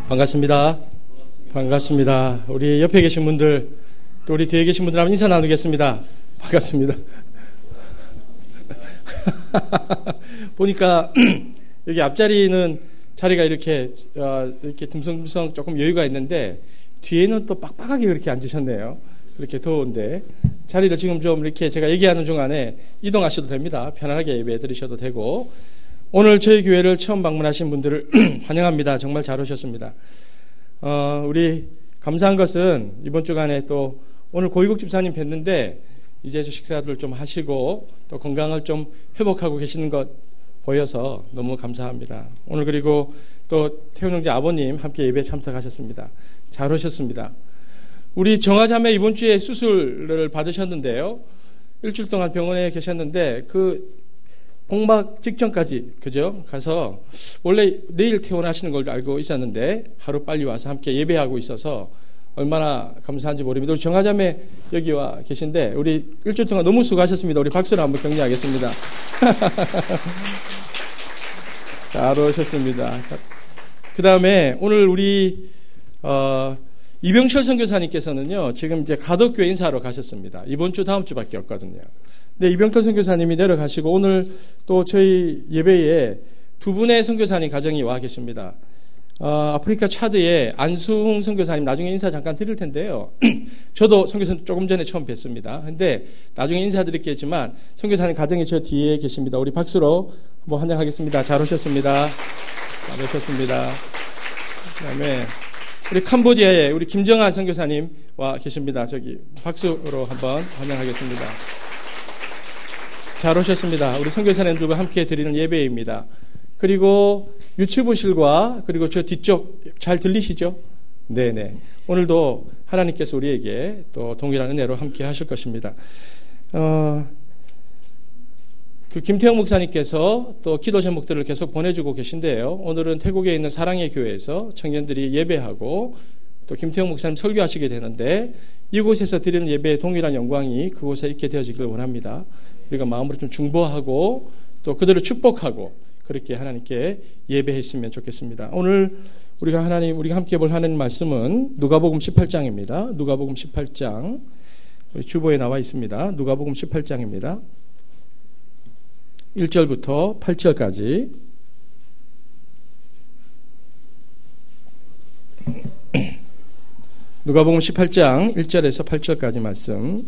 반갑습니다. 반갑습니다. 우리 옆에 계신 분들, 또 우리 뒤에 계신 분들 한번 인사 나누겠습니다. 반갑습니다. 보니까 여기 앞자리는 자리가 이렇게 듬성듬성 조금 여유가 있는데 뒤에는 또 빡빡하게 그렇게 앉으셨네요. 그렇게 더운데 자리를 지금 좀 이렇게 제가 얘기하는 중간에 이동하셔도 됩니다. 편안하게 예배 드리셔도 되고, 오늘 저희 교회를 처음 방문하신 분들을 환영합니다. 정말 잘 오셨습니다. 우리 감사한 것은 이번 주간에 또 오늘 고희국 집사님 뵀는데 이제 식사들 좀 하시고 또 건강을 좀 회복하고 계시는 것 보여서 너무 감사합니다. 오늘 그리고 또 태훈 형제 아버님 함께 예배에 참석하셨습니다. 잘 오셨습니다. 우리 정화자매 이번 주에 수술을 받으셨는데요. 일주일 동안 병원에 계셨는데 그 복막 직전까지 그죠? 가서 원래 내일 퇴원하시는 걸 알고 있었는데 하루 빨리 와서 함께 예배하고 있어서 얼마나 감사한지 모릅니다. 우리 정화자매 여기 와 계신데 우리 일주일 동안 너무 수고하셨습니다. 우리 박수로 한번 격려하겠습니다. 잘 오셨습니다. 그 다음에 오늘 우리 이병철 선교사님께서는요 지금 이제 가덕교회 인사하러 가셨습니다. 이번 주 다음 주밖에 없거든요. 네, 이병철 선교사님이 내려가시고 오늘 또 저희 예배에 두 분의 선교사님 가정이 와 계십니다. 아프리카 차드의 안수홍 선교사님 나중에 인사 잠깐 드릴 텐데요. 저도 선교사님 조금 전에 처음 뵀습니다. 근데 나중에 인사드리겠지만 선교사님 가정이 저 뒤에 계십니다. 우리 박수로 한번 환영하겠습니다. 잘 오셨습니다. 잘 오셨습니다. 그다음에 우리 캄보디아에 우리 김정한 선교사님 와 계십니다. 저기 박수로 한번 환영하겠습니다. 잘 오셨습니다. 우리 선교사님들과 함께 드리는 예배입니다. 그리고 유튜브실과 그리고 저 뒤쪽 잘 들리시죠? 네네. 오늘도 하나님께서 우리에게 또 동일한 은혜로 함께 하실 것입니다. 그 김태형 목사님께서 또 기도 제목들을 계속 보내주고 계신데요. 오늘은 태국에 있는 사랑의 교회에서 청년들이 예배하고 또 김태형 목사님 설교하시게 되는데 이곳에서 드리는 예배의 동일한 영광이 그곳에 있게 되어지길 원합니다. 우리가 마음으로 좀 중보하고 또 그들을 축복하고 그렇게 하나님께 예배했으면 좋겠습니다. 오늘 우리가 함께 볼 하나님 말씀은 누가복음 18장입니다. 누가복음 18장 우리 주보에 나와 있습니다. 누가복음 18장입니다. 1절부터 8절까지 누가복음 18장 1절에서 8절까지 말씀.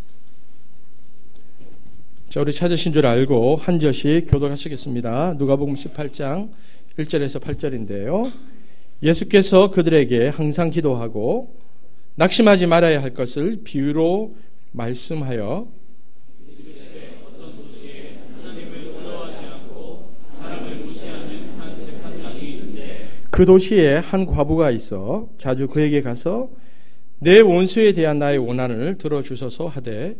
자, 우리 찾으신 줄 알고 한 절씩 교독하시겠습니다. 누가복음 18장 1절에서 8절인데요. 예수께서 그들에게 항상 기도하고 낙심하지 말아야 할 것을 비유로 말씀하여 그 도시에 한 과부가 있어 자주 그에게 가서 내 원수에 대한 나의 원한을 들어주소서 하되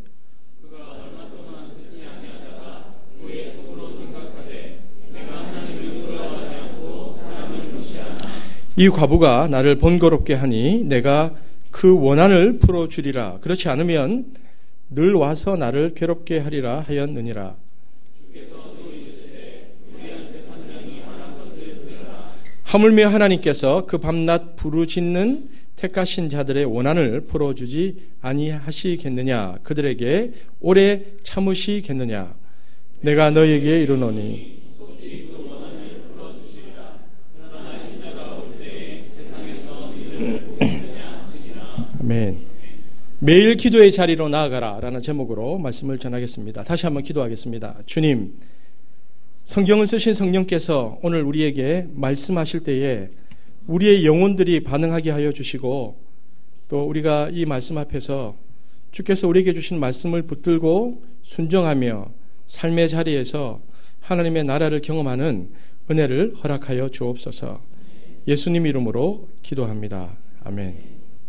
이 과부가 나를 번거롭게 하니 내가 그 원한을 풀어주리라. 그렇지 않으면 늘 와서 나를 괴롭게 하리라 하였느니라. 하물며 하나님께서 그 밤낮 부르짖는 택하신 자들의 원한을 풀어주지 아니하시겠느냐. 그들에게 오래 참으시겠느냐. 내가 너에게 이르노니 아멘. 매일 기도의 자리로 나아가라 라는 제목으로 말씀을 전하겠습니다. 다시 한번 기도하겠습니다. 주님, 성경을 쓰신 성령께서 오늘 우리에게 말씀하실 때에 우리의 영혼들이 반응하게 하여 주시고 또 우리가 이 말씀 앞에서 주께서 우리에게 주신 말씀을 붙들고 순종하며 삶의 자리에서 하나님의 나라를 경험하는 은혜를 허락하여 주옵소서. 예수님 이름으로 기도합니다. 아멘.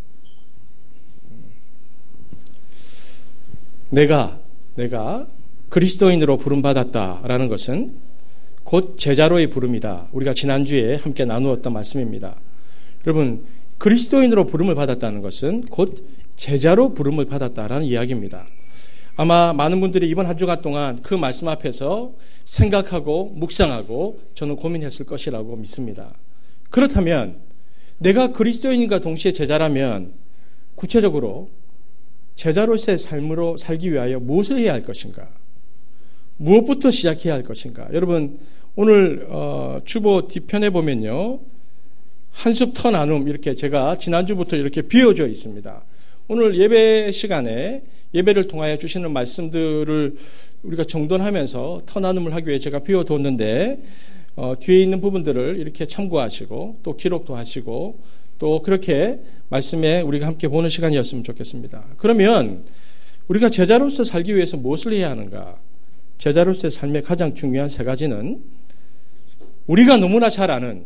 내가 그리스도인으로 부름받았다라는 것은 곧 제자로의 부름이다. 우리가 지난주에 함께 나누었던 말씀입니다. 여러분, 그리스도인으로 부름을 받았다는 것은 곧 제자로 부름을 받았다라는 이야기입니다. 아마 많은 분들이 이번 한 주간 동안 그 말씀 앞에서 생각하고 묵상하고 저는 고민했을 것이라고 믿습니다. 그렇다면 내가 그리스도인과 동시에 제자라면 구체적으로 제자로서의 삶으로 살기 위하여 무엇을 해야 할 것인가? 무엇부터 시작해야 할 것인가? 여러분 오늘 주보 뒤편에 보면요. 한숲 터 나눔 이렇게 제가 지난주부터 이렇게 비워져 있습니다. 오늘 예배 시간에 예배를 통하여 주시는 말씀들을 우리가 정돈하면서 터 나눔을 하기 위해 제가 비워뒀는데 뒤에 있는 부분들을 이렇게 참고하시고 또 기록도 하시고 또 그렇게 말씀에 우리가 함께 보는 시간이었으면 좋겠습니다. 그러면 우리가 제자로서 살기 위해서 무엇을 해야 하는가? 제자로서의 삶의 가장 중요한 세 가지는 우리가 너무나 잘 아는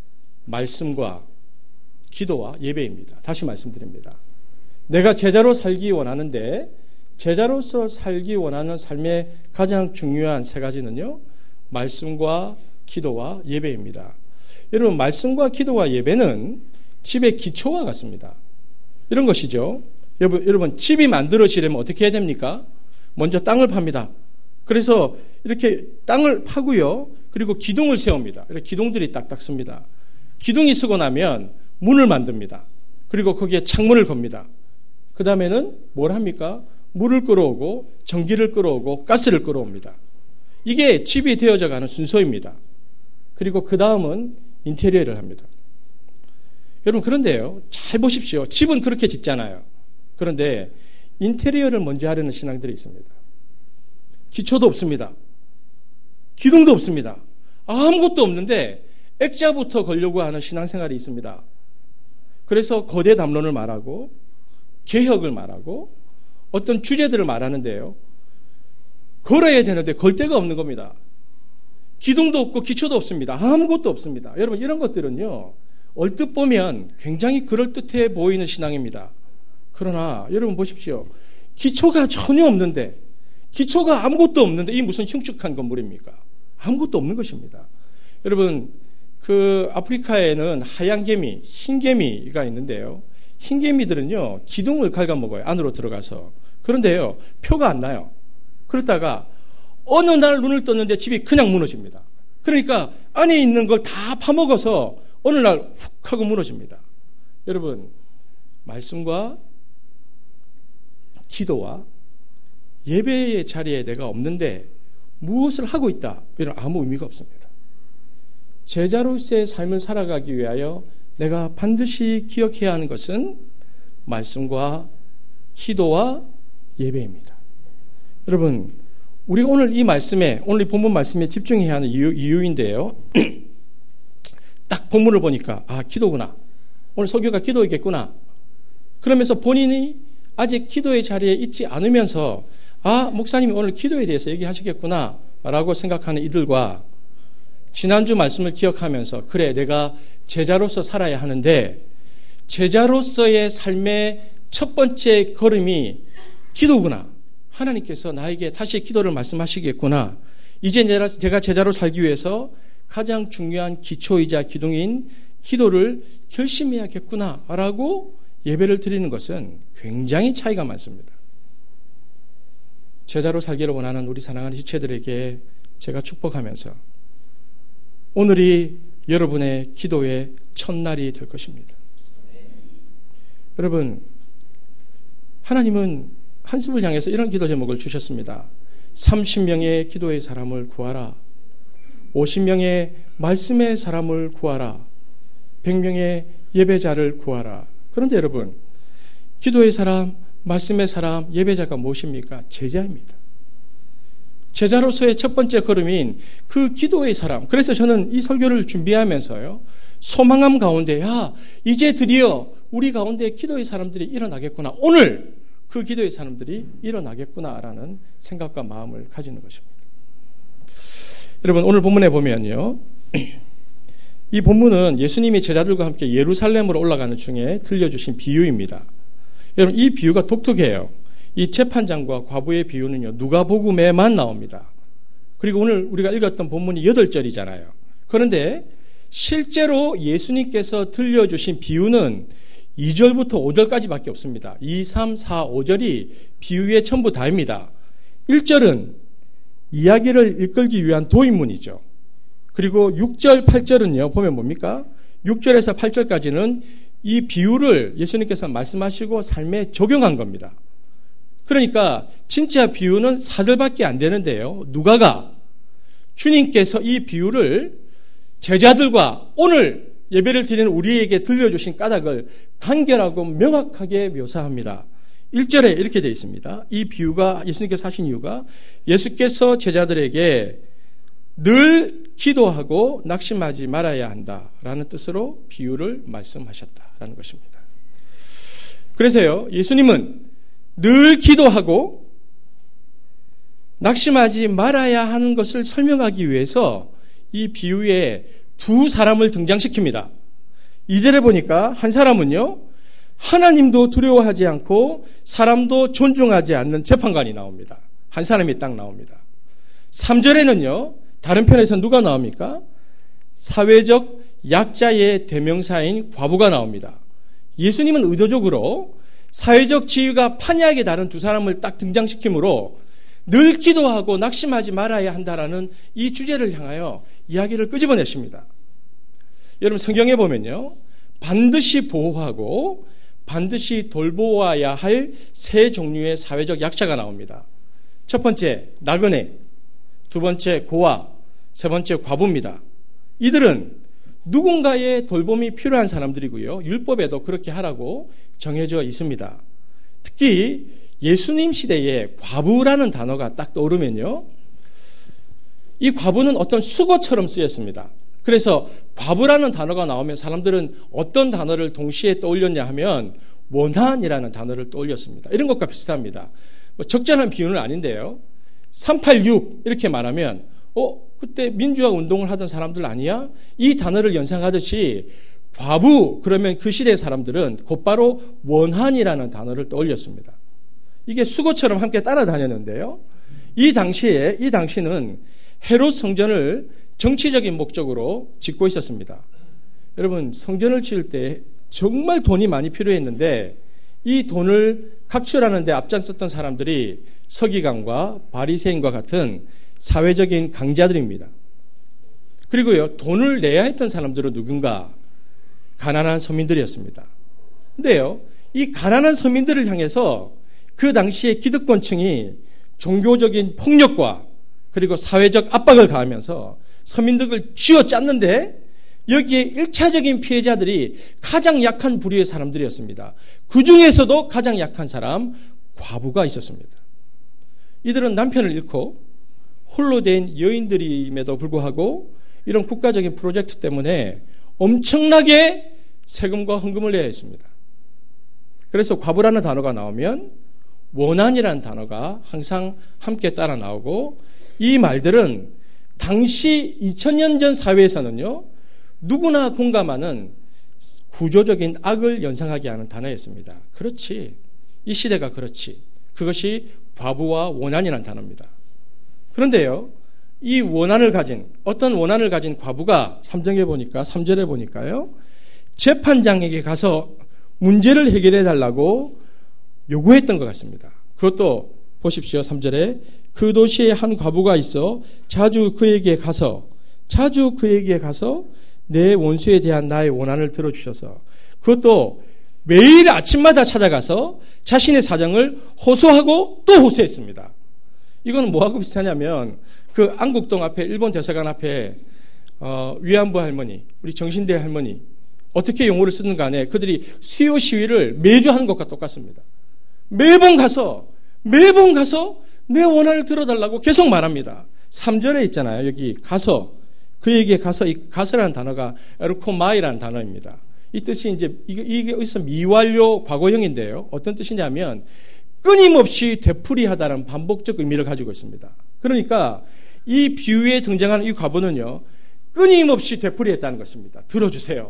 말씀과 기도와 예배입니다. 다시 말씀드립니다. 내가 제자로 살기 원하는데 제자로서 살기 원하는 삶의 가장 중요한 세 가지는요. 말씀과 기도와 예배입니다. 여러분 말씀과 기도와 예배는 집의 기초와 같습니다. 이런 것이죠. 여러분 집이 만들어지려면 어떻게 해야 됩니까? 먼저 땅을 팝니다. 그래서 이렇게 땅을 파고요. 그리고 기둥을 세웁니다. 이렇게 기둥들이 딱딱 섭니다. 기둥이 서고 나면 문을 만듭니다. 그리고 거기에 창문을 겁니다. 그 다음에는 뭘 합니까? 물을 끌어오고 전기를 끌어오고 가스를 끌어옵니다. 이게 집이 되어져 가는 순서입니다. 그리고 그 다음은 인테리어를 합니다. 여러분 그런데요. 잘 보십시오. 집은 그렇게 짓잖아요. 그런데 인테리어를 먼저 하려는 신앙들이 있습니다. 기초도 없습니다. 기둥도 없습니다. 아무것도 없는데 액자부터 걸려고 하는 신앙생활이 있습니다. 그래서 거대 담론을 말하고 개혁을 말하고 어떤 주제들을 말하는데요. 걸어야 되는데 걸 데가 없는 겁니다. 기둥도 없고 기초도 없습니다. 아무것도 없습니다. 여러분 이런 것들은요. 얼뜻 보면 굉장히 그럴듯해 보이는 신앙입니다. 그러나 여러분 보십시오. 기초가 전혀 없는데 기초가 아무것도 없는데 이 무슨 흉측한 건물입니까? 아무것도 없는 것입니다. 여러분 그 아프리카에는 하얀 개미, 흰 개미가 있는데요. 흰 개미들은요. 기둥을 갉아먹어요. 안으로 들어가서. 그런데요. 표가 안 나요. 그러다가 어느 날 눈을 떴는데 집이 그냥 무너집니다. 그러니까 안에 있는 걸 다 파먹어서 어느 날 훅 하고 무너집니다. 여러분 말씀과 기도와 예배의 자리에 내가 없는데 무엇을 하고 있다. 이런 아무 의미가 없습니다. 제자로서의 삶을 살아가기 위하여 내가 반드시 기억해야 하는 것은 말씀과 기도와 예배입니다. 여러분 우리가 오늘 이 말씀에 오늘 이 본문 말씀에 집중해야 하는 이유인데요. 딱 본문을 보니까 기도구나. 오늘 설교가 기도이겠구나. 그러면서 본인이 아직 기도의 자리에 있지 않으면서 목사님이 오늘 기도에 대해서 얘기하시겠구나 라고 생각하는 이들과 지난주 말씀을 기억하면서 그래 내가 제자로서 살아야 하는데 제자로서의 삶의 첫 번째 걸음이 기도구나. 하나님께서 나에게 다시 기도를 말씀하시겠구나. 이제 제가 제자로 살기 위해서 가장 중요한 기초이자 기둥인 기도를 결심해야겠구나 라고 예배를 드리는 것은 굉장히 차이가 많습니다. 제자로 살기를 원하는 우리 사랑하는 지체들에게 제가 축복하면서 오늘이 여러분의 기도의 첫날이 될 것입니다. 여러분 하나님은 한숨을 향해서 이런 기도 제목을 주셨습니다. 30명의 기도의 사람을 구하라. 50명의 말씀의 사람을 구하라. 100명의 예배자를 구하라. 그런데 여러분 기도의 사람, 말씀의 사람, 예배자가 무엇입니까? 제자입니다. 제자로서의 첫 번째 걸음인 그 기도의 사람. 그래서 저는 이 설교를 준비하면서요. 소망함 가운데 이제 드디어 우리 가운데 기도의 사람들이 일어나겠구나. 오늘 그 기도의 사람들이 일어나겠구나라는 생각과 마음을 가지는 것입니다. 여러분 오늘 본문에 보면요. 이 본문은 예수님이 제자들과 함께 예루살렘으로 올라가는 중에 들려주신 비유입니다. 여러분 이 비유가 독특해요. 이 재판장과 과부의 비유는요. 누가복음에만 나옵니다. 그리고 오늘 우리가 읽었던 본문이 8절이잖아요. 그런데 실제로 예수님께서 들려주신 비유는 2절부터 5절까지밖에 없습니다. 2, 3, 4, 5절이 비유의 전부 다입니다. 1절은 이야기를 이끌기 위한 도입문이죠. 그리고 6절, 8절은요. 보면 뭡니까? 6절에서 8절까지는 이 비유를 예수님께서 말씀하시고 삶에 적용한 겁니다. 그러니까 진짜 비유는 사절밖에 안 되는데요. 누가가 주님께서 이 비유를 제자들과 오늘 예배를 드리는 우리에게 들려주신 까닭을 간결하고 명확하게 묘사합니다. 1절에 이렇게 되어 있습니다. 이 비유가 예수님께서 하신 이유가 예수께서 제자들에게 늘 기도하고 낙심하지 말아야 한다라는 뜻으로 비유를 말씀하셨다라는 것입니다. 그래서요, 예수님은 늘 기도하고 낙심하지 말아야 하는 것을 설명하기 위해서 이 비유에 두 사람을 등장시킵니다. 2절에 보니까 한 사람은요, 하나님도 두려워하지 않고 사람도 존중하지 않는 재판관이 나옵니다. 한 사람이 딱 나옵니다. 3절에는요, 다른 편에서 누가 나옵니까? 사회적 약자의 대명사인 과부가 나옵니다. 예수님은 의도적으로 사회적 지위가 판이하게 다른 두 사람을 딱 등장시키므로 늘 기도하고 낙심하지 말아야 한다라는 이 주제를 향하여 이야기를 끄집어냈습니다. 여러분 성경에 보면요, 반드시 보호하고 반드시 돌보아야 할 세 종류의 사회적 약자가 나옵니다. 첫 번째 나그네, 두 번째 고아, 세 번째 과부입니다. 이들은 누군가의 돌봄이 필요한 사람들이고요, 율법에도 그렇게 하라고 정해져 있습니다. 특히 예수님 시대에 과부라는 단어가 딱 떠오르면요, 이 과부는 어떤 수거처럼 쓰였습니다. 그래서 과부라는 단어가 나오면 사람들은 어떤 단어를 동시에 떠올렸냐 하면 원한이라는 단어를 떠올렸습니다. 이런 것과 비슷합니다. 적절한 비유는 아닌데요, 386 이렇게 말하면 그때 민주화 운동을 하던 사람들 아니야? 이 단어를 연상하듯이 과부 그러면 그 시대의 사람들은 곧바로 원한이라는 단어를 떠올렸습니다. 이게 수거처럼 함께 따라다녔는데요, 이 당시는 헤롯 성전을 정치적인 목적으로 짓고 있었습니다. 여러분 성전을 지을 때 정말 돈이 많이 필요했는데 이 돈을 각출하는 데 앞장섰던 사람들이 서기관과 바리새인과 같은 사회적인 강자들입니다. 그리고요, 돈을 내야 했던 사람들은 누군가? 가난한 서민들이었습니다. 근데요, 이 가난한 서민들을 향해서 그 당시에 기득권층이 종교적인 폭력과 그리고 사회적 압박을 가하면서 서민들을 쥐어짰는데 여기에 1차적인 피해자들이 가장 약한 부류의 사람들이었습니다. 그 중에서도 가장 약한 사람, 과부가 있었습니다. 이들은 남편을 잃고 홀로 된 여인들임에도 불구하고 이런 국가적인 프로젝트 때문에 엄청나게 세금과 헌금을 내야 했습니다. 그래서 과부라는 단어가 나오면 원한이라는 단어가 항상 함께 따라 나오고, 이 말들은 당시 2000년 전 사회에서는요, 누구나 공감하는 구조적인 악을 연상하게 하는 단어였습니다. 그렇지, 이 시대가 그렇지. 그것이 과부와 원한이라는 단어입니다. 그런데요, 이 어떤 원한을 가진 과부가 3절에 보니까요, 재판장에게 가서 문제를 해결해 달라고 요구했던 것 같습니다. 그것도 보십시오. 3절에 그 도시에 한 과부가 있어 자주 그에게 가서 내 원수에 대한 나의 원한을 들어주셔서, 그것도 매일 아침마다 찾아가서 자신의 사정을 호소하고 또 호소했습니다. 이건 뭐하고 비슷하냐면 그 안국동 앞에 일본 대사관 앞에 위안부 할머니, 우리 정신대 할머니 어떻게 용어를 쓰는 간에 그들이 수요 시위를 매주 하는 것과 똑같습니다. 매번 가서 내 원한을 들어달라고 계속 말합니다. 3절에 있잖아요. 여기 가서, 그에게 가서, 이 가서라는 단어가 에르코마이라는 단어입니다. 이 뜻이 이게 여기서 미완료 과거형인데요. 어떤 뜻이냐면 끊임없이 되풀이하다는 반복적 의미를 가지고 있습니다. 그러니까 이 비유에 등장하는 이 과부는요, 끊임없이 되풀이했다는 것입니다. 들어주세요.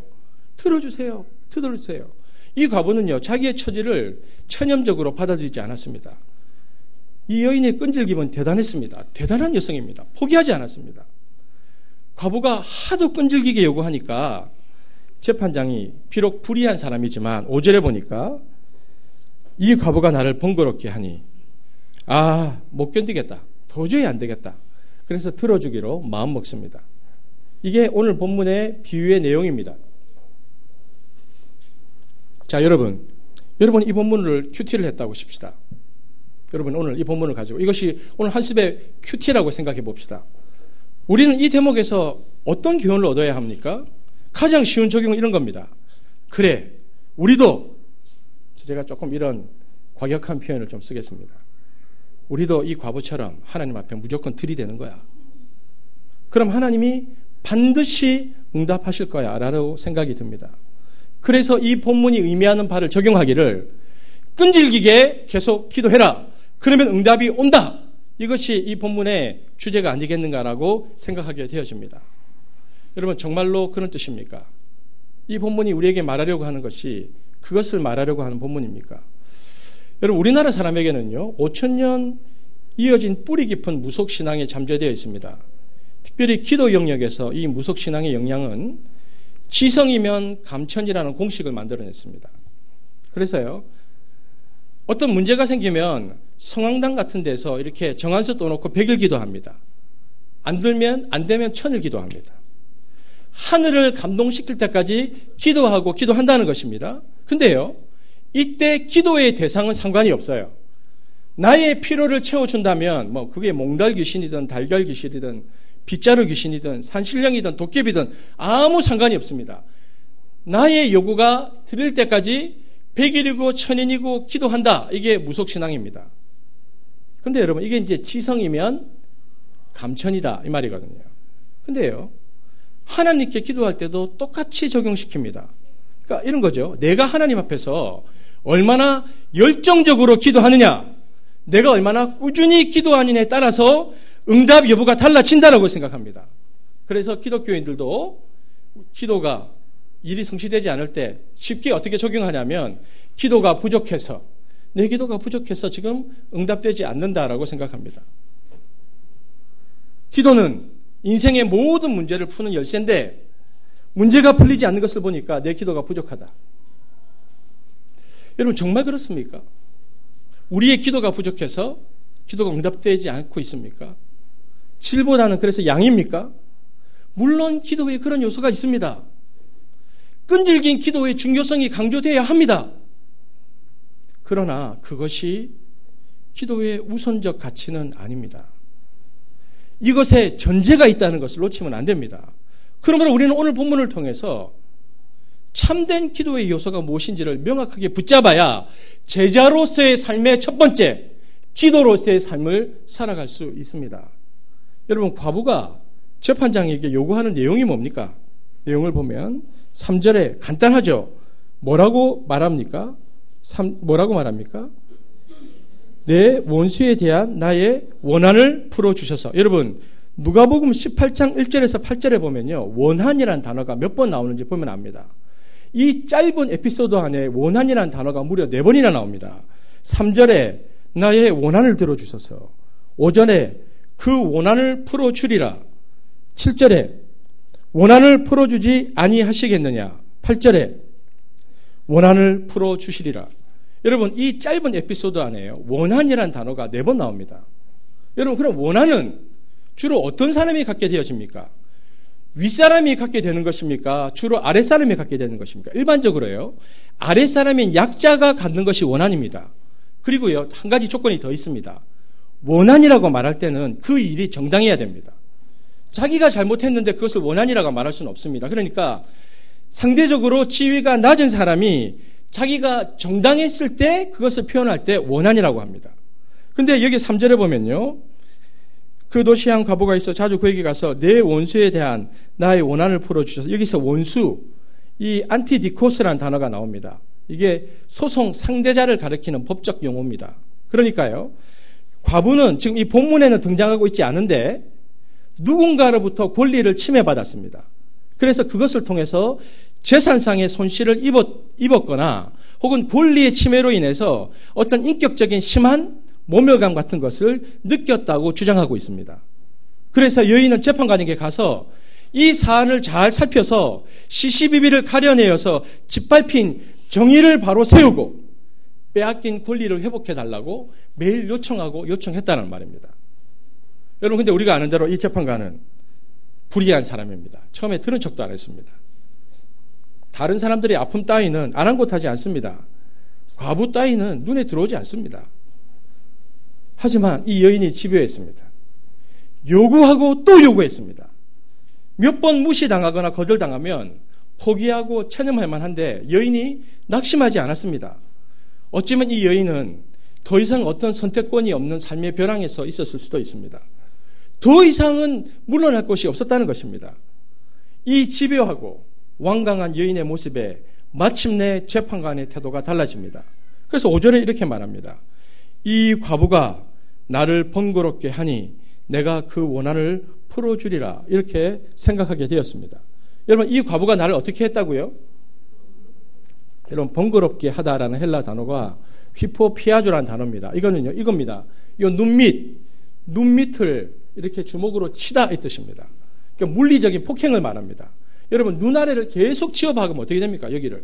이 과부는요, 자기의 처지를 체념적으로 받아들이지 않았습니다. 이 여인의 끈질김은 대단했습니다. 대단한 여성입니다. 포기하지 않았습니다. 과부가 하도 끈질기게 요구하니까 재판장이 비록 불의한 사람이지만 5절에 보니까 이 과부가 나를 번거롭게 하니 못 견디겠다. 도저히 안 되겠다. 그래서 들어주기로 마음 먹습니다. 이게 오늘 본문의 비유의 내용입니다. 자, 여러분 이 본문을 큐티를 했다고 칩시다. 여러분 오늘 이 본문을 가지고 이것이 오늘 한습의 큐티라고 생각해 봅시다. 우리는 이 대목에서 어떤 교훈을 얻어야 합니까? 가장 쉬운 적용은 이런 겁니다. 그래, 우리도, 제가 조금 이런 과격한 표현을 좀 쓰겠습니다. 우리도 이 과부처럼 하나님 앞에 무조건 들이대는 거야. 그럼 하나님이 반드시 응답하실 거야 라고 생각이 듭니다. 그래서 이 본문이 의미하는 바를 적용하기를 끈질기게 계속 기도해라. 그러면 응답이 온다. 이것이 이 본문의 주제가 아니겠는가라고 생각하게 되어집니다. 여러분 정말로 그런 뜻입니까? 이 본문이 우리에게 말하려고 하는 것이 그것을 말하려고 하는 본문입니까? 여러분 우리나라 사람에게는요 5,000년 이어진 뿌리 깊은 무속신앙에 잠재되어 있습니다. 특별히 기도 영역에서 이 무속신앙의 영향은 지성이면 감천이라는 공식을 만들어냈습니다. 그래서요 어떤 문제가 생기면 성황당 같은 데서 이렇게 정한서 떠놓고 100일 기도합니다. 안 되면 1000일 기도합니다. 하늘을 감동시킬 때까지 기도한다는 것입니다. 근데요, 이때 기도의 대상은 상관이 없어요. 나의 피로를 채워준다면, 그게 몽달 귀신이든 달걀 귀신이든 빗자루 귀신이든 산신령이든 도깨비든 아무 상관이 없습니다. 나의 요구가 들릴 때까지 100일이고 1000일이고 기도한다. 이게 무속신앙입니다. 근데 여러분, 이게 이제 지성이면 감천이다. 이 말이거든요. 근데요, 하나님께 기도할 때도 똑같이 적용시킵니다. 그러니까 이런 거죠. 내가 하나님 앞에서 얼마나 열정적으로 기도하느냐, 내가 얼마나 꾸준히 기도하느냐에 따라서 응답 여부가 달라진다라고 생각합니다. 그래서 기독교인들도 기도가 일이 성취되지 않을 때 쉽게 어떻게 적용하냐면 내 기도가 부족해서 지금 응답되지 않는다라고 생각합니다. 기도는 인생의 모든 문제를 푸는 열쇠인데 문제가 풀리지 않는 것을 보니까 내 기도가 부족하다. 여러분 정말 그렇습니까? 우리의 기도가 부족해서 기도가 응답되지 않고 있습니까? 질보다는 그래서 양입니까? 물론 기도에 그런 요소가 있습니다. 끈질긴 기도의 중요성이 강조되어야 합니다. 그러나 그것이 기도의 우선적 가치는 아닙니다. 이것에 전제가 있다는 것을 놓치면 안 됩니다. 그러므로 우리는 오늘 본문을 통해서 참된 기도의 요소가 무엇인지를 명확하게 붙잡아야 제자로서의 삶의 첫 번째 기도로서의 삶을 살아갈 수 있습니다. 여러분 과부가 재판장에게 요구하는 내용이 뭡니까? 내용을 보면 3절에 간단하죠. 뭐라고 말합니까? 내 원수에 대한 나의 원한을 풀어주셔서. 여러분 누가복음 18장 1절에서 8절에 보면요 원한이라는 단어가 몇 번 나오는지 보면 압니다. 이 짧은 에피소드 안에 원한이라는 단어가 무려 4번이나 나옵니다. 3절에 나의 원한을 들어주셔서, 5절에 그 원한을 풀어주리라, 7절에 원한을 풀어주지 아니하시겠느냐, 8절에 원한을 풀어주시리라. 여러분 이 짧은 에피소드 안에요 원한이라는 단어가 4번 나옵니다. 여러분 그럼 원한은 주로 어떤 사람이 갖게 되어집니까? 윗사람이 갖게 되는 것입니까? 주로 아랫사람이 갖게 되는 것입니까? 일반적으로요 아랫사람인 약자가 갖는 것이 원한입니다. 그리고요 한 가지 조건이 더 있습니다. 원한이라고 말할 때는 그 일이 정당해야 됩니다. 자기가 잘못했는데 그것을 원한이라고 말할 수는 없습니다. 그러니까 상대적으로 지위가 낮은 사람이 자기가 정당했을 때 그것을 표현할 때 원한이라고 합니다. 근데 여기 3절에 보면요 그 도시에 한 과부가 있어 자주 그에게 가서 내 원수에 대한 나의 원한을 풀어주셔서. 여기서 원수, 이 안티디코스라는 단어가 나옵니다. 이게 소송 상대자를 가리키는 법적 용어입니다. 그러니까요 과부는 지금 이 본문에는 등장하고 있지 않은데 누군가로부터 권리를 침해받았습니다. 그래서 그것을 통해서 재산상의 손실을 입었거나 혹은 권리의 침해로 인해서 어떤 인격적인 심한 모멸감 같은 것을 느꼈다고 주장하고 있습니다. 그래서 여인은 재판관에게 가서 이 사안을 잘 살펴서 시시비비를 가려내어서 짓밟힌 정의를 바로 세우고 빼앗긴 권리를 회복해달라고 매일 요청했다는 말입니다. 여러분 근데 우리가 아는 대로 이 재판관은 불의한 사람입니다. 처음에 들은 척도 안 했습니다. 다른 사람들의 아픔 따위는 아랑곳하지 않습니다. 과부 따위는 눈에 들어오지 않습니다. 하지만 이 여인이 집요했습니다. 요구하고 또 요구했습니다. 몇 번 무시당하거나 거절당하면 포기하고 체념할 만한데 여인이 낙심하지 않았습니다. 어쩌면 이 여인은 더 이상 어떤 선택권이 없는 삶의 벼랑에 서 있었을 수도 있습니다. 더 이상은 물러날 곳이 없었다는 것입니다. 이 집요하고 완강한 여인의 모습에 마침내 재판관의 태도가 달라집니다. 그래서 5절에 이렇게 말합니다. 이 과부가 나를 번거롭게 하니 내가 그 원한을 풀어주리라. 이렇게 생각하게 되었습니다. 여러분, 이 과부가 나를 어떻게 했다고요? 여러분, 번거롭게 하다라는 헬라 단어가 휘포피아조라는 단어입니다. 이거는요, 이겁니다. 이 눈밑을 이렇게 주먹으로 치다 이 뜻입니다. 그러니까 물리적인 폭행을 말합니다. 여러분, 눈 아래를 계속 치어박으면 어떻게 됩니까? 여기를.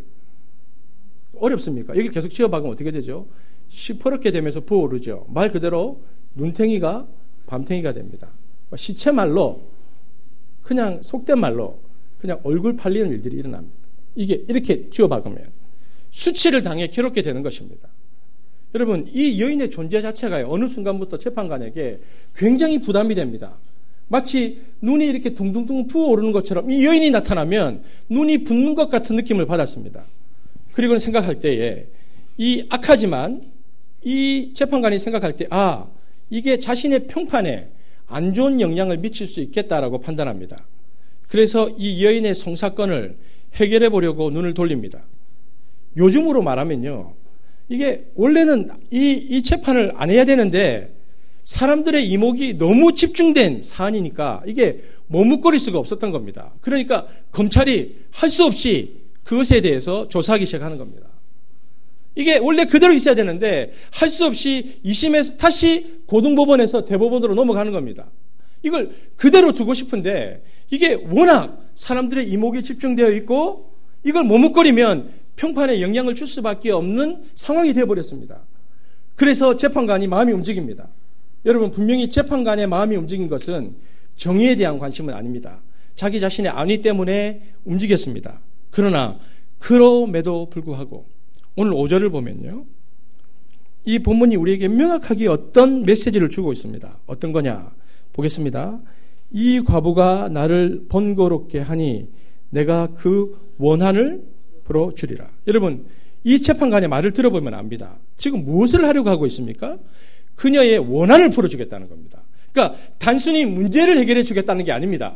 어렵습니까? 여기를 계속 치어박으면 어떻게 되죠? 시퍼렇게 되면서 부어오르죠. 말 그대로 눈탱이가 밤탱이가 됩니다. 시체말로, 그냥 속된 말로 그냥 얼굴 팔리는 일들이 일어납니다. 이게 이렇게 쥐어박으면 수치를 당해 괴롭게 되는 것입니다. 여러분, 이 여인의 존재 자체가 어느 순간부터 재판관에게 굉장히 부담이 됩니다. 마치 눈이 이렇게 둥둥둥 부어오르는 것처럼 이 여인이 나타나면 눈이 붓는 것 같은 느낌을 받았습니다. 그리고 생각할 때에 이 악하지만 이 재판관이 생각할 때 이게 자신의 평판에 안 좋은 영향을 미칠 수 있겠다라고 판단합니다. 그래서 이 여인의 성사건을 해결해 보려고 눈을 돌립니다. 요즘으로 말하면요, 이게 원래는 이 재판을 안 해야 되는데 사람들의 이목이 너무 집중된 사안이니까 이게 머뭇거릴 수가 없었던 겁니다. 그러니까 검찰이 할 수 없이 그것에 대해서 조사하기 시작하는 겁니다. 이게 원래 그대로 있어야 되는데 할 수 없이 2심에서 다시 고등법원에서 대법원으로 넘어가는 겁니다. 이걸 그대로 두고 싶은데 이게 워낙 사람들의 이목이 집중되어 있고 이걸 머뭇거리면 평판에 영향을 줄 수밖에 없는 상황이 되어버렸습니다. 그래서 재판관이 마음이 움직입니다. 여러분, 분명히 재판관의 마음이 움직인 것은 정의에 대한 관심은 아닙니다. 자기 자신의 안위 때문에 움직였습니다. 그러나 그럼에도 불구하고 오늘 5절을 보면요, 이 본문이 우리에게 명확하게 어떤 메시지를 주고 있습니다. 어떤 거냐 보겠습니다. 이 과부가 나를 번거롭게 하니 내가 그 원한을 풀어주리라. 여러분, 이 재판관의 말을 들어보면 압니다. 지금 무엇을 하려고 하고 있습니까? 그녀의 원한을 풀어주겠다는 겁니다. 그러니까 단순히 문제를 해결해 주겠다는 게 아닙니다.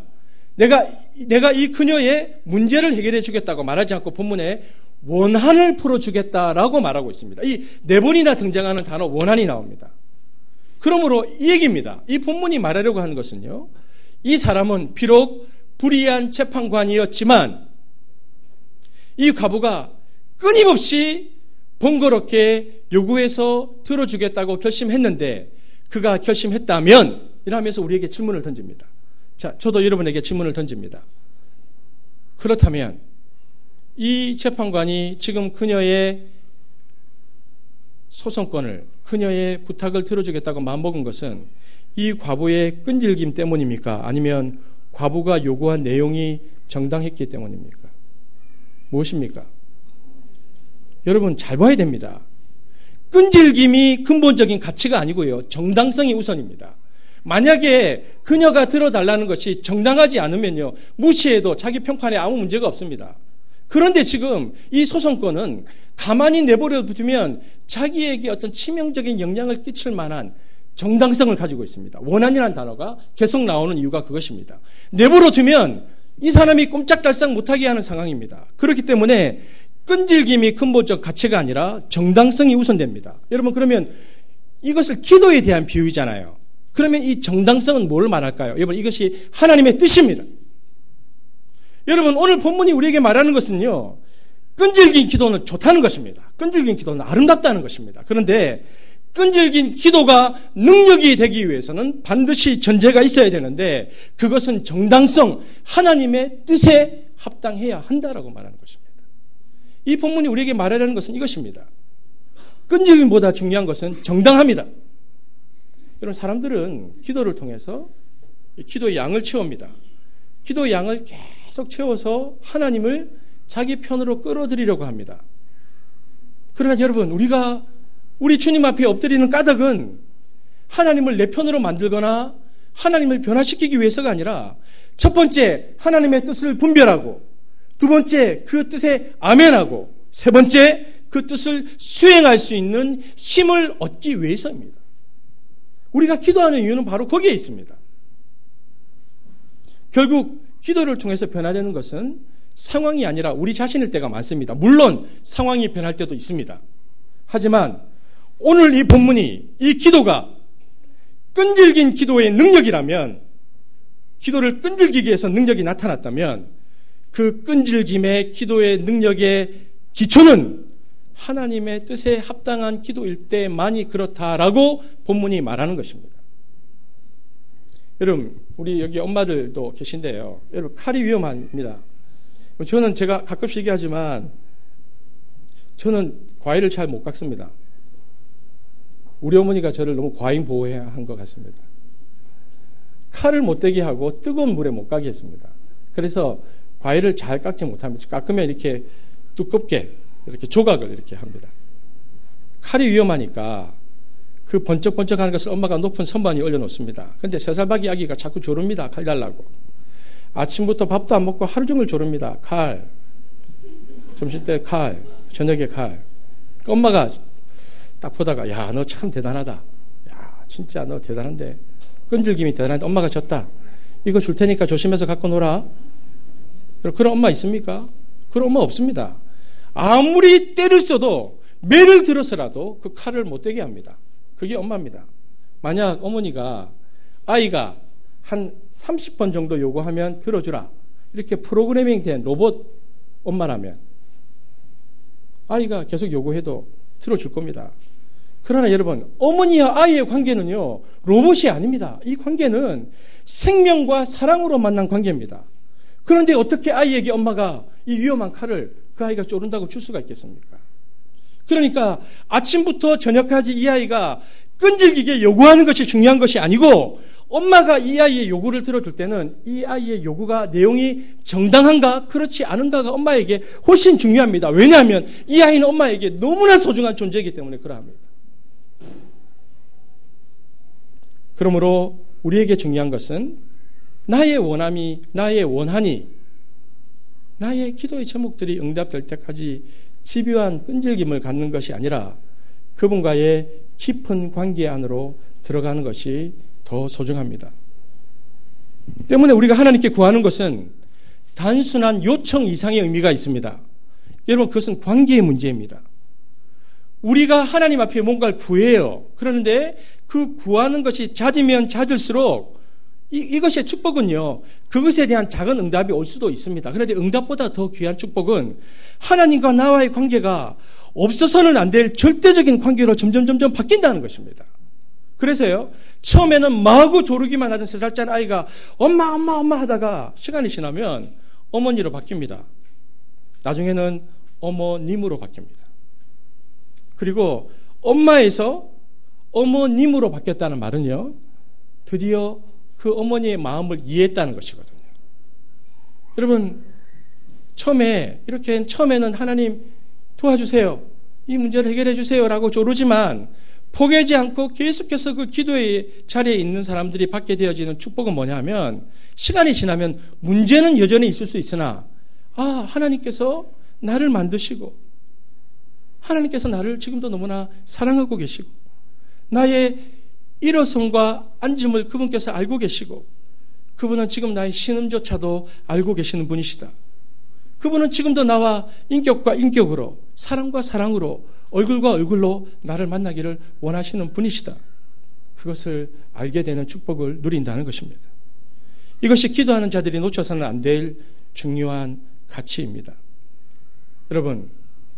내가 이 그녀의 문제를 해결해 주겠다고 말하지 않고 본문에 원한을 풀어주겠다라고 말하고 있습니다. 이 네 번이나 등장하는 단어 원한이 나옵니다. 그러므로 이 얘기입니다. 이 본문이 말하려고 하는 것은요, 이 사람은 비록 불의한 재판관이었지만 이 과부가 끊임없이 번거롭게 요구해서 들어주겠다고 결심했는데 그가 결심했다면 이러면서 우리에게 질문을 던집니다. 자, 저도 여러분에게 질문을 던집니다. 그렇다면 이 재판관이 지금 그녀의 소송권을, 그녀의 부탁을 들어주겠다고 마음먹은 것은 이 과부의 끈질김 때문입니까? 아니면 과부가 요구한 내용이 정당했기 때문입니까? 무엇입니까? 여러분, 잘 봐야 됩니다. 끈질김이 근본적인 가치가 아니고요, 정당성이 우선입니다. 만약에 그녀가 들어달라는 것이 정당하지 않으면요, 무시해도 자기 평판에 아무 문제가 없습니다. 그런데 지금 이 소송권은 가만히 내버려 두면 자기에게 어떤 치명적인 영향을 끼칠 만한 정당성을 가지고 있습니다. 원한이라는 단어가 계속 나오는 이유가 그것입니다. 내버려 두면 이 사람이 꼼짝달싹 못하게 하는 상황입니다. 그렇기 때문에 끈질김이 근본적 가치가 아니라 정당성이 우선됩니다. 여러분, 그러면 이것을 기도에 대한 비유이잖아요. 그러면 이 정당성은 뭘 말할까요? 여러분, 이것이 하나님의 뜻입니다. 여러분, 오늘 본문이 우리에게 말하는 것은요, 끈질긴 기도는 좋다는 것입니다. 끈질긴 기도는 아름답다는 것입니다. 그런데 끈질긴 기도가 능력이 되기 위해서는 반드시 전제가 있어야 되는데 그것은 정당성, 하나님의 뜻에 합당해야 한다라고 말하는 것입니다. 이 본문이 우리에게 말하려는 것은 이것입니다. 끈질김보다 중요한 것은 정당합니다. 여러분, 사람들은 기도를 통해서 기도의 양을 채웁니다. 기도의 양을 계속 채워서 하나님을 자기 편으로 끌어들이려고 합니다. 그러나 여러분, 우리 주님 앞에 엎드리는 까닭은 하나님을 내 편으로 만들거나 하나님을 변화시키기 위해서가 아니라, 첫 번째, 하나님의 뜻을 분별하고, 두 번째, 그 뜻에 아멘하고, 세 번째, 그 뜻을 수행할 수 있는 힘을 얻기 위해서입니다. 우리가 기도하는 이유는 바로 거기에 있습니다. 결국 기도를 통해서 변화되는 것은 상황이 아니라 우리 자신일 때가 많습니다. 물론 상황이 변할 때도 있습니다. 하지만 오늘 이 본문이, 이 기도가 끈질긴 기도의 능력이라면, 기도를 끈질기게 해서 능력이 나타났다면, 그 끈질김의 기도의 능력의 기초는 하나님의 뜻에 합당한 기도일 때만이 그렇다라고 본문이 말하는 것입니다. 여러분, 우리 여기 엄마들도 계신데요. 여러분, 칼이 위험합니다. 저는 제가 가끔씩 얘기하지만 저는 과일을 잘 못 깎습니다. 우리 어머니가 저를 너무 과잉 보호해야 한 것 같습니다. 칼을 못 대게 하고 뜨거운 물에 못 가게 했습니다. 그래서 과일을 잘 깎지 못합니다. 깎으면 이렇게 두껍게 이렇게 조각을 이렇게 합니다. 칼이 위험하니까 그 번쩍번쩍하는 것을 엄마가 높은 선반 위에 올려놓습니다. 그런데 3살박이 아기가 자꾸 조릅니다. 칼 달라고. 아침부터 밥도 안 먹고 하루 종일 조릅니다. 칼. 점심때 칼. 저녁에 칼. 엄마가 딱 보다가, 야, 너 참 대단하다. 야, 진짜 너 대단한데. 끈질김이 대단한데 엄마가 졌다. 이거 줄 테니까 조심해서 갖고 놀아. 그런 엄마 있습니까? 그런 엄마 없습니다. 아무리 때를 써도 매를 들어서라도 그 칼을 못 대게 합니다. 그게 엄마입니다. 만약 어머니가 아이가 한 30번 정도 요구하면 들어주라, 이렇게 프로그래밍 된 로봇 엄마라면 아이가 계속 요구해도 들어줄 겁니다. 그러나 여러분, 어머니와 아이의 관계는요, 로봇이 아닙니다. 이 관계는 생명과 사랑으로 만난 관계입니다. 그런데 어떻게 아이에게 엄마가 이 위험한 칼을 그 아이가 쪼른다고 줄 수가 있겠습니까? 그러니까 아침부터 저녁까지 이 아이가 끈질기게 요구하는 것이 중요한 것이 아니고, 엄마가 이 아이의 요구를 들어줄 때는 이 아이의 요구가 내용이 정당한가 그렇지 않은가가 엄마에게 훨씬 중요합니다. 왜냐하면 이 아이는 엄마에게 너무나 소중한 존재이기 때문에 그러합니다. 그러므로 우리에게 중요한 것은 나의 원함이, 나의 원한이, 나의 기도의 제목들이 응답될 때까지 집요한 끈질김을 갖는 것이 아니라 그분과의 깊은 관계 안으로 들어가는 것이 더 소중합니다. 때문에 우리가 하나님께 구하는 것은 단순한 요청 이상의 의미가 있습니다. 여러분, 그것은 관계의 문제입니다. 우리가 하나님 앞에 뭔가를 구해요. 그러는데 그 구하는 것이 잦으면 잦을수록 이것의 축복은요, 그것에 대한 작은 응답이 올 수도 있습니다. 그런데 응답보다 더 귀한 축복은 하나님과 나와의 관계가 없어서는 안 될 절대적인 관계로 점점 바뀐다는 것입니다. 그래서요, 처음에는 마구 조르기만 하던 3살짜리 아이가 엄마 하다가 시간이 지나면 어머니로 바뀝니다. 나중에는 어머님으로 바뀝니다. 그리고 엄마에서 어머님으로 바뀌었다는 말은요, 드디어 그 어머니의 마음을 이해했다는 것이거든요. 여러분, 처음에는 하나님 도와주세요, 이 문제를 해결해 주세요라고 조르지만 포기하지 않고 계속해서 그 기도의 자리에 있는 사람들이 받게 되어지는 축복은 뭐냐면, 시간이 지나면 문제는 여전히 있을 수 있으나, 하나님께서 나를 만드시고 하나님께서 나를 지금도 너무나 사랑하고 계시고 나의 일어섬과 앉음을 그분께서 알고 계시고 그분은 지금 나의 신음조차도 알고 계시는 분이시다. 그분은 지금도 나와 인격과 인격으로, 사랑과 사랑으로, 얼굴과 얼굴로 나를 만나기를 원하시는 분이시다. 그것을 알게 되는 축복을 누린다는 것입니다. 이것이 기도하는 자들이 놓쳐서는 안 될 중요한 가치입니다. 여러분,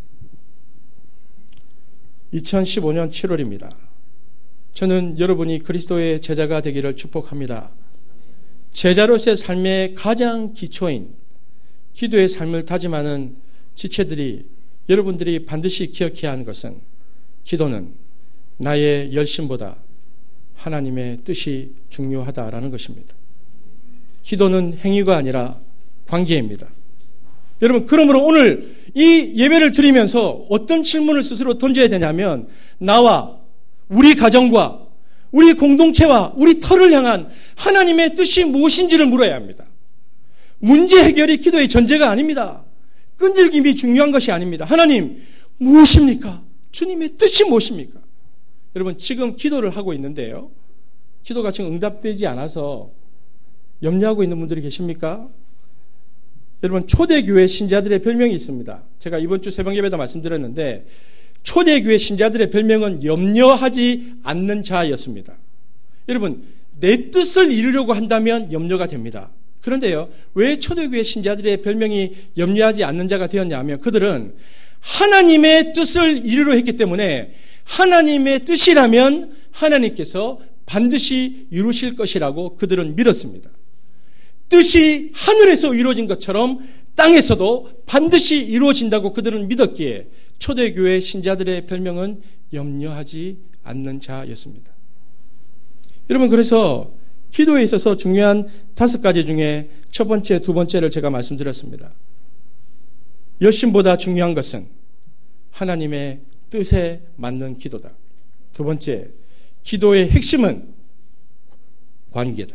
2015년 7월입니다. 저는 여러분이 그리스도의 제자가 되기를 축복합니다. 제자로서의 삶의 가장 기초인 기도의 삶을 다짐하는 지체들이, 여러분들이 반드시 기억해야 하는 것은, 기도는 나의 열심보다 하나님의 뜻이 중요하다라는 것입니다. 기도는 행위가 아니라 관계입니다. 여러분, 그러므로 오늘 이 예배를 드리면서 어떤 질문을 스스로 던져야 되냐면, 나와 우리 가정과 우리 공동체와 우리 터를 향한 하나님의 뜻이 무엇인지를 물어야 합니다. 문제 해결이 기도의 전제가 아닙니다. 끈질김이 중요한 것이 아닙니다. 하나님, 무엇입니까? 주님의 뜻이 무엇입니까? 여러분, 지금 기도를 하고 있는데요. 기도가 지금 응답되지 않아서 염려하고 있는 분들이 계십니까? 여러분, 초대교회 신자들의 별명이 있습니다. 제가 이번 주 새벽 예배도 말씀드렸는데, 초대교회 신자들의 별명은 염려하지 않는 자였습니다. 여러분, 내 뜻을 이루려고 한다면 염려가 됩니다. 그런데요, 왜 초대교회 신자들의 별명이 염려하지 않는 자가 되었냐면, 그들은 하나님의 뜻을 이루려 했기 때문에 하나님의 뜻이라면 하나님께서 반드시 이루실 것이라고 그들은 믿었습니다. 뜻이 하늘에서 이루어진 것처럼 땅에서도 반드시 이루어진다고 그들은 믿었기에 초대교회 신자들의 별명은 염려하지 않는 자였습니다. 여러분, 그래서 기도에 있어서 중요한 5가지 중에 첫 번째, 두 번째를 제가 말씀드렸습니다. 열심보다 중요한 것은 하나님의 뜻에 맞는 기도다. 두 번째, 기도의 핵심은 관계다.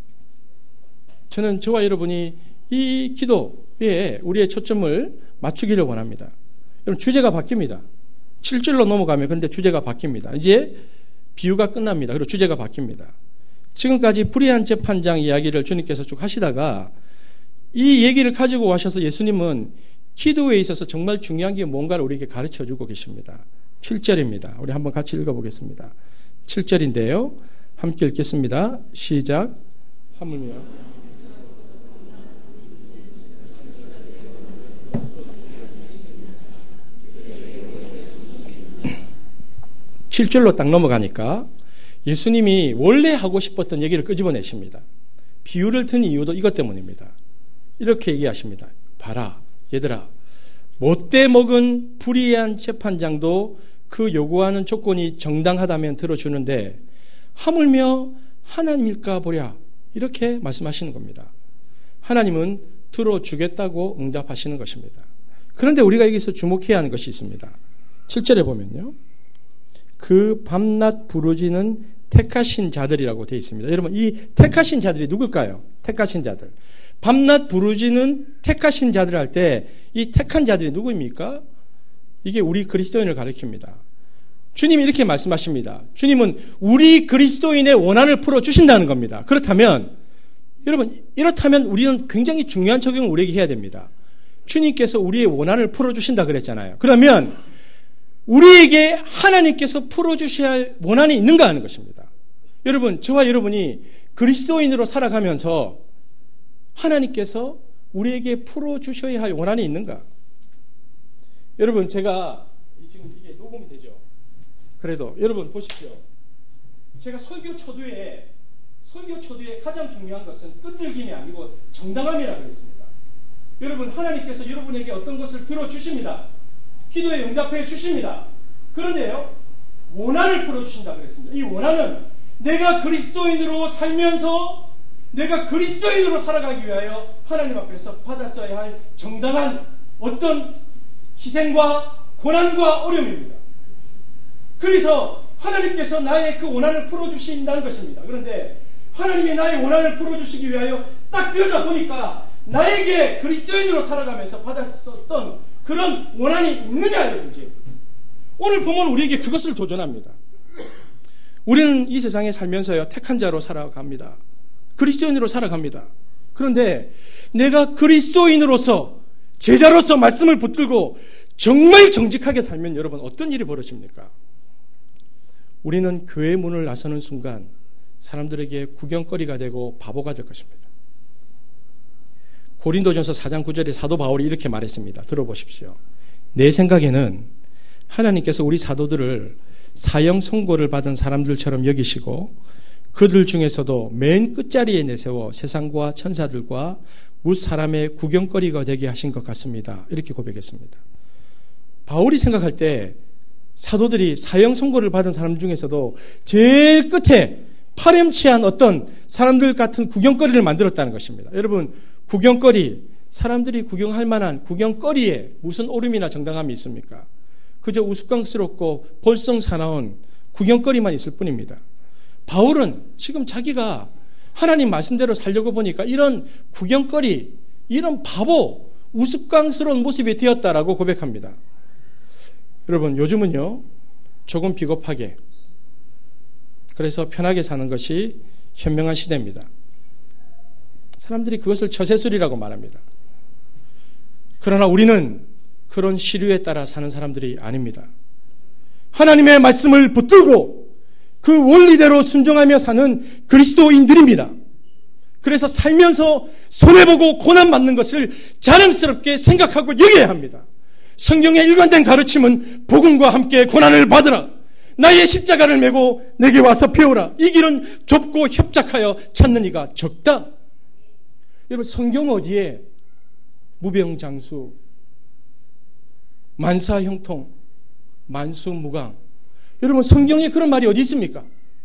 저는 저와 여러분이 이 기도에 우리의 초점을 맞추기를 원합니다. 여러분, 주제가 바뀝니다. 7절로 넘어가면 그런데 주제가 바뀝니다. 이제 비유가 끝납니다. 그리고 주제가 바뀝니다. 지금까지 불의한 재판장 이야기를 주님께서 쭉 하시다가 이 얘기를 가지고 와셔서 예수님은 기도에 있어서 정말 중요한 게 뭔가를 우리에게 가르쳐 주고 계십니다. 7절입니다. 우리 한번 같이 읽어보겠습니다. 7절인데요. 함께 읽겠습니다. 시작. 하물며 7절로 딱 넘어가니까 예수님이 원래 하고 싶었던 얘기를 끄집어내십니다. 비유를 든 이유도 이것 때문입니다. 이렇게 얘기하십니다. 봐라, 얘들아, 못돼 먹은 불의한 재판장도 그 요구하는 조건이 정당하다면 들어주는데 하물며 하나님일까 보랴, 이렇게 말씀하시는 겁니다. 하나님은 들어주겠다고 응답하시는 것입니다. 그런데 우리가 여기서 주목해야 하는 것이 있습니다. 7절에 보면요, 그 밤낮 부르짖는 택하신 자들이라고 되어 있습니다. 여러분, 이 택하신 자들이 누굴까요? 택하신 자들. 밤낮 부르짖는 택하신 자들 할 때 이 택한 자들이 누구입니까? 이게 우리 그리스도인을 가리킵니다. 주님이 이렇게 말씀하십니다. 주님은 우리 그리스도인의 원한을 풀어주신다는 겁니다. 그렇다면 여러분, 이렇다면 우리는 굉장히 중요한 적용을 우리에게 해야 됩니다. 주님께서 우리의 원한을 풀어주신다 그랬잖아요. 그러면 우리에게 하나님께서 풀어주셔야 할 원한이 있는가 하는 것입니다. 여러분, 저와 여러분이 그리스도인으로 살아가면서 하나님께서 우리에게 풀어주셔야 할 원한이 있는가? 여러분, 제가 지금 이게 녹음이 되죠? 그래도 여러분 보십시오. 제가 설교 초두에 가장 중요한 것은 끈질김이 아니고 정당함이라고 했습니다. 여러분, 하나님께서 여러분에게 어떤 것을 들어주십니다. 기도에 응답해 주십니다. 그런데요, 원한을 풀어주신다 그랬습니다. 이 원한은 내가 그리스도인으로 살면서 내가 그리스도인으로 살아가기 위하여 하나님 앞에서 받았어야 할 정당한 어떤 희생과 고난과 어려움입니다. 그래서 하나님께서 나의 그 원한을 풀어주신다는 것입니다. 그런데 하나님이 나의 원한을 풀어주시기 위하여 딱 들여다보니까 나에게 그리스도인으로 살아가면서 받았었던 그런 원한이 있느냐의 문제입니다. 오늘 보면 우리에게 그것을 도전합니다. 우리는 이 세상에 살면서요, 택한 자로 살아갑니다. 그리스도인으로 살아갑니다. 그런데 내가 그리스도인으로서 제자로서 말씀을 붙들고 정말 정직하게 살면 여러분 어떤 일이 벌어집니까? 우리는 교회 문을 나서는 순간 사람들에게 구경거리가 되고 바보가 될 것입니다. 고린도전서 4장 9절에 사도 바울이 이렇게 말했습니다. 들어보십시오. 내 생각에는 하나님께서 우리 사도들을 사형 선고를 받은 사람들처럼 여기시고 그들 중에서도 맨 끝자리에 내세워 세상과 천사들과 무사람의 구경거리가 되게 하신 것 같습니다. 이렇게 고백했습니다. 바울이 생각할 때 사도들이 사형 선고를 받은 사람 중에서도 제일 끝에 파렴치한 어떤 사람들 같은 구경거리를 만들었다는 것입니다. 여러분, 구경거리, 사람들이 구경할 만한 구경거리에 무슨 오름이나 정당함이 있습니까? 그저 우스꽝스럽고 볼썽사나운 구경거리만 있을 뿐입니다. 바울은 지금 자기가 하나님 말씀대로 살려고 보니까 이런 구경거리, 이런 바보, 우스꽝스러운 모습이 되었다라고 고백합니다. 여러분, 요즘은요, 조금 비겁하게, 그래서 편하게 사는 것이 현명한 시대입니다. 사람들이 그것을 처세술이라고 말합니다. 그러나 우리는 그런 시류에 따라 사는 사람들이 아닙니다. 하나님의 말씀을 붙들고 그 원리대로 순종하며 사는 그리스도인들입니다. 그래서 살면서 손해보고 고난받는 것을 자랑스럽게 생각하고 여겨야 합니다. 성경의 일관된 가르침은 복음과 함께 고난을 받으라. 나의 십자가를 메고 내게 와서 배우라. 이 길은 좁고 협착하여 찾는 이가 적다. 여러분, 성경 어디에 무병장수, 만사형통, 만수무강. 여러분, 성경에 그런 말이 어디 있습니까?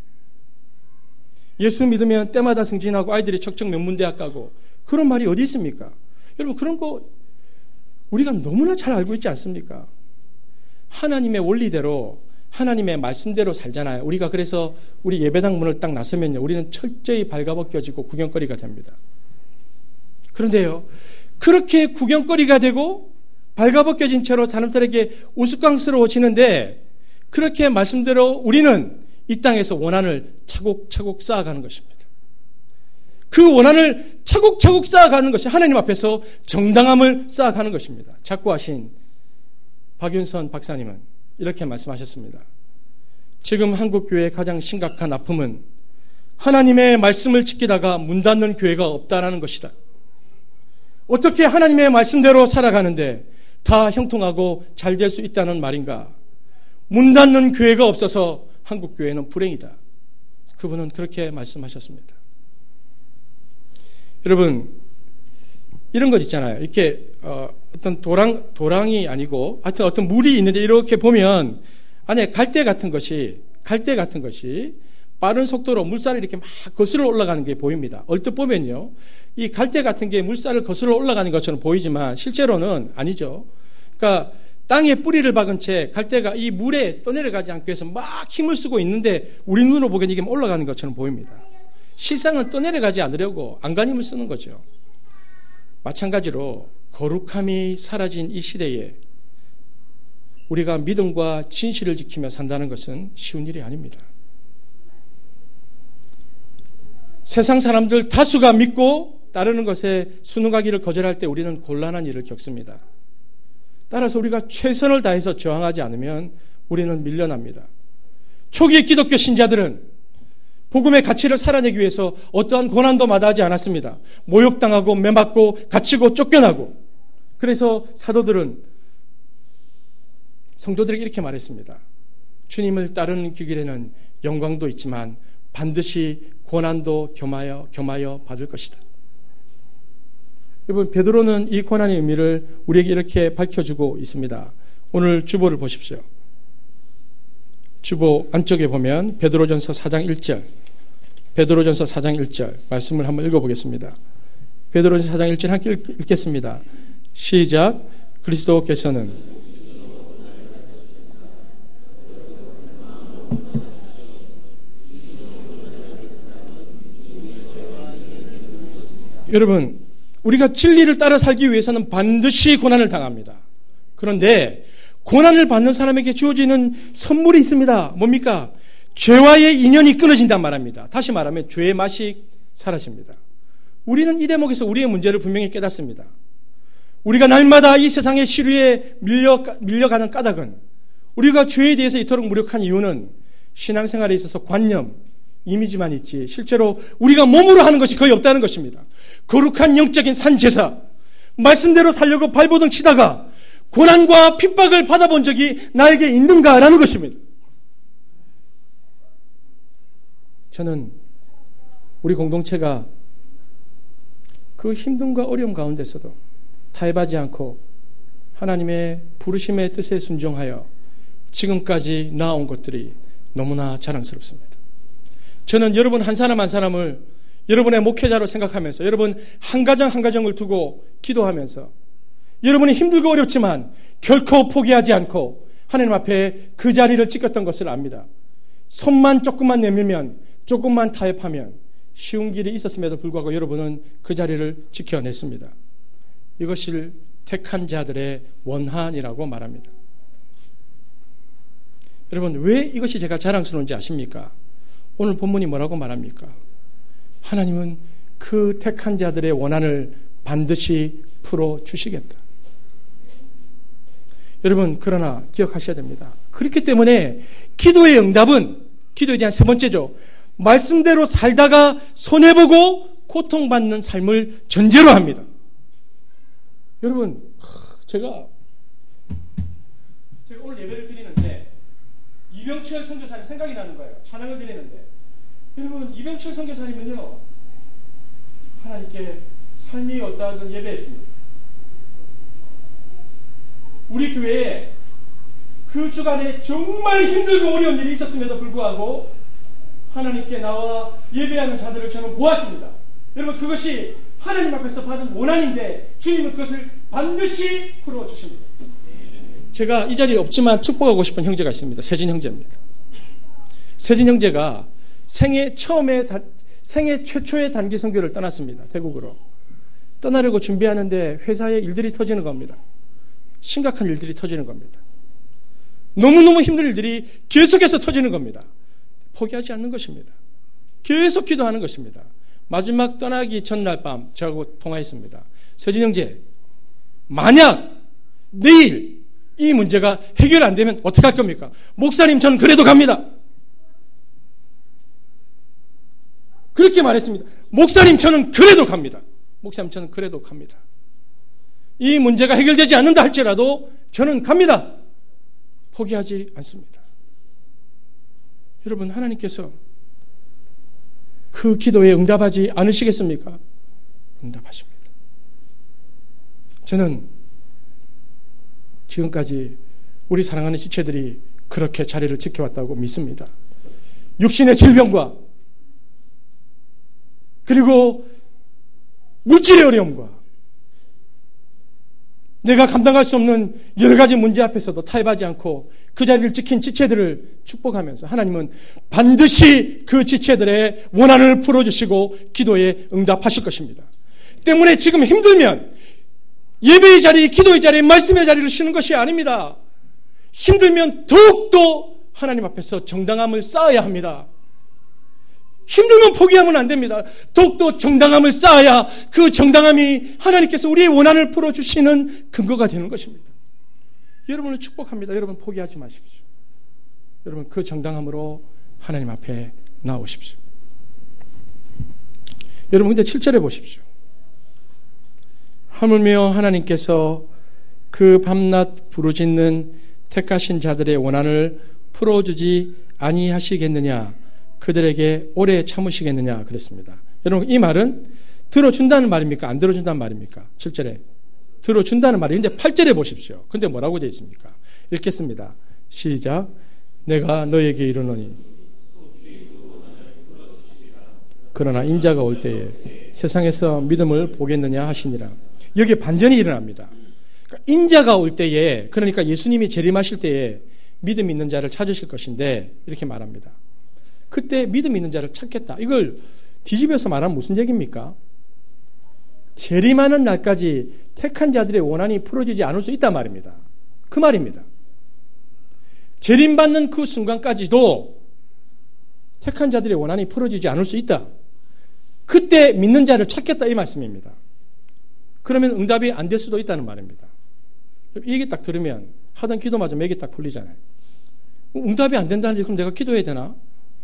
예수 믿으면 때마다 승진하고 아이들이 척척 명문대학 가고, 그런 말이 어디 있습니까? 여러분, 그런 거 우리가 너무나 잘 알고 있지 않습니까? 하나님의 원리대로, 하나님의 말씀대로 살잖아요. 우리가 그래서 우리 예배당 문을 딱 나서면요, 우리는 철저히 발가벗겨지고 구경거리가 됩니다. 그런데요, 그렇게 구경거리가 되고 발가벗겨진 채로 사람들에게 우스꽝스러워지는데, 그렇게 말씀대로 우리는 이 땅에서 원한을 차곡차곡 쌓아가는 것입니다. 그 원한을 차곡차곡 쌓아가는 것이 하나님 앞에서 정당함을 쌓아가는 것입니다. 작고하신 박윤선 박사님은 이렇게 말씀하셨습니다. 지금 한국교회의 가장 심각한 아픔은 하나님의 말씀을 지키다가 문 닫는 교회가 없다라는 것이다. 어떻게 하나님의 말씀대로 살아가는데 다 형통하고 잘 될 수 있다는 말인가? 문 닫는 교회가 없어서 한국교회는 불행이다. 그분은 그렇게 말씀하셨습니다. 여러분, 이런 것 있잖아요. 이렇게 어떤 도랑이 아니고 하여튼 어떤 물이 있는데 이렇게 보면 안에 갈대 같은 것이 빠른 속도로 물살이 이렇게 막 거슬러 올라가는 게 보입니다. 얼뜻 보면요, 이 갈대 같은 게 물살을 거슬러 올라가는 것처럼 보이지만 실제로는 아니죠. 그러니까 땅에 뿌리를 박은 채 갈대가 이 물에 떠내려가지 않기 위해서 막 힘을 쓰고 있는데 우리 눈으로 보기엔 이게 올라가는 것처럼 보입니다. 실상은 떠내려가지 않으려고 안간힘을 쓰는 거죠. 마찬가지로 거룩함이 사라진 이 시대에 우리가 믿음과 진실을 지키며 산다는 것은 쉬운 일이 아닙니다. 세상 사람들 다수가 믿고 따르는 것에 순응하기를 거절할 때 우리는 곤란한 일을 겪습니다. 따라서 우리가 최선을 다해서 저항하지 않으면 우리는 밀려납니다. 초기 기독교 신자들은 복음의 가치를 살아내기 위해서 어떠한 고난도 마다하지 않았습니다. 모욕당하고 매맞고 갇히고 쫓겨나고. 그래서 사도들은 성도들에게 이렇게 말했습니다. 주님을 따르는 길에는 영광도 있지만 반드시 고난도 겸하여 받을 것이다. 여러분, 베드로는 이 고난의 의미를 우리에게 이렇게 밝혀주고 있습니다. 오늘 주보를 보십시오. 주보 안쪽에 보면 베드로전서 4장 1절, 베드로전서 4장 1절 말씀을 한번 읽어보겠습니다. 베드로전서 4장 1절 함께 읽겠습니다. 시작. 그리스도께서는 여러분, 우리가 진리를 따라 살기 위해서는 반드시 고난을 당합니다. 그런데 고난을 받는 사람에게 주어지는 선물이 있습니다. 뭡니까? 죄와의 인연이 끊어진단 말입니다. 다시 말하면 죄의 맛이 사라집니다. 우리는 이 대목에서 우리의 문제를 분명히 깨닫습니다. 우리가 날마다 이 세상의 시류에 밀려가는 까닭은, 우리가 죄에 대해서 이토록 무력한 이유는 신앙생활에 있어서 관념, 이미지만 있지 실제로 우리가 몸으로 하는 것이 거의 없다는 것입니다. 거룩한 영적인 산제사, 말씀대로 살려고 발버둥 치다가 고난과 핍박을 받아본 적이 나에게 있는가라는 것입니다. 저는 우리 공동체가 그 힘듦과 어려움 가운데서도 타협하지 않고 하나님의 부르심의 뜻에 순종하여 지금까지 나아온 것들이 너무나 자랑스럽습니다. 저는 여러분 한 사람 한 사람을 여러분의 목회자로 생각하면서 여러분 한 가정 한 가정을 두고 기도하면서 여러분이 힘들고 어렵지만 결코 포기하지 않고 하나님 앞에 그 자리를 지켰던 것을 압니다. 손만 조금만 내밀면 조금만 타협하면 쉬운 길이 있었음에도 불구하고 여러분은 그 자리를 지켜냈습니다. 이것을 택한 자들의 원한이라고 말합니다. 여러분 왜 이것이 제가 자랑스러운지 아십니까? 오늘 본문이 뭐라고 말합니까? 하나님은 그 택한 자들의 원한을 반드시 풀어주시겠다. 여러분 그러나 기억하셔야 됩니다. 그렇기 때문에 기도의 응답은 기도에 대한 세 번째죠. 말씀대로 살다가 손해보고 고통받는 삶을 전제로 합니다. 여러분 제가 오늘 예배를 드리는데 이병철 선교사님 생각이 나는 거예요. 찬양을 드리는데 여러분 이병철 선교사님은요 하나님께 삶이 어떠하든 예배했습니다. 우리 교회에 그 주간에 정말 힘들고 어려운 일이 있었음에도 불구하고 하나님께 나와 예배하는 자들을 저는 보았습니다. 여러분 그것이 하나님 앞에서 받은 원한인데 주님은 그것을 반드시 풀어주십니다. 제가 이 자리에 없지만 축복하고 싶은 형제가 있습니다. 세진 형제입니다. 세진 형제가 생애 최초의 단기 선교를 떠났습니다. 태국으로. 떠나려고 준비하는데 회사에 일들이 터지는 겁니다. 심각한 일들이 터지는 겁니다. 너무너무 힘든 일들이 계속해서 터지는 겁니다. 포기하지 않는 것입니다. 계속 기도하는 것입니다. 마지막 떠나기 전날 밤 저하고 통화했습니다. 세진 형제, 만약 내일 이 문제가 해결 안 되면 어떻게 할 겁니까? 목사님 저는 그래도 갑니다. 그렇게 말했습니다. 목사님 저는 그래도 갑니다. 목사님 저는 그래도 갑니다. 이 문제가 해결되지 않는다 할지라도 저는 갑니다. 포기하지 않습니다. 여러분 하나님께서 그 기도에 응답하지 않으시겠습니까? 응답하십니다. 저는 지금까지 우리 사랑하는 지체들이 그렇게 자리를 지켜왔다고 믿습니다. 육신의 질병과 그리고 물질의 어려움과 내가 감당할 수 없는 여러 가지 문제 앞에서도 타협하지 않고 그 자리를 지킨 지체들을 축복하면서 하나님은 반드시 그 지체들의 원한을 풀어주시고 기도에 응답하실 것입니다. 때문에 지금 힘들면 예배의 자리, 기도의 자리, 말씀의 자리를 쉬는 것이 아닙니다. 힘들면 더욱더 하나님 앞에서 정당함을 쌓아야 합니다. 힘들면 포기하면 안 됩니다. 더욱더 정당함을 쌓아야 그 정당함이 하나님께서 우리의 원한을 풀어주시는 근거가 되는 것입니다. 여러분을 축복합니다. 여러분 포기하지 마십시오. 여러분 그 정당함으로 하나님 앞에 나오십시오. 여러분 근데 7절에 보십시오. 하물며 하나님께서 그 밤낮 부르짖는 택하신 자들의 원한을 풀어주지 아니하시겠느냐, 그들에게 오래 참으시겠느냐 그랬습니다. 여러분 이 말은 들어준다는 말입니까? 안 들어준다는 말입니까? 7절에 들어준다는 말인데 8절에 보십시오. 근데 뭐라고 되어 있습니까? 읽겠습니다. 시작. 내가 너에게 이르노니 그러나 인자가 올 때에 세상에서 믿음을 보겠느냐 하시니라. 여기에 반전이 일어납니다. 그러니까 인자가 올 때에, 그러니까 예수님이 재림하실 때에 믿음 있는 자를 찾으실 것인데 이렇게 말합니다. 그때 믿음 있는 자를 찾겠다. 이걸 뒤집어서 말하면 무슨 얘기입니까? 재림하는 날까지 택한 자들의 원한이 풀어지지 않을 수 있단 말입니다. 그 말입니다. 재림받는 그 순간까지도 택한 자들의 원한이 풀어지지 않을 수 있다. 그때 믿는 자를 찾겠다 이 말씀입니다. 그러면 응답이 안 될 수도 있다는 말입니다. 이게 딱 들으면 하던 기도마저 맥이 딱 풀리잖아요. 응답이 안 된다는지 그럼 내가 기도해야 되나?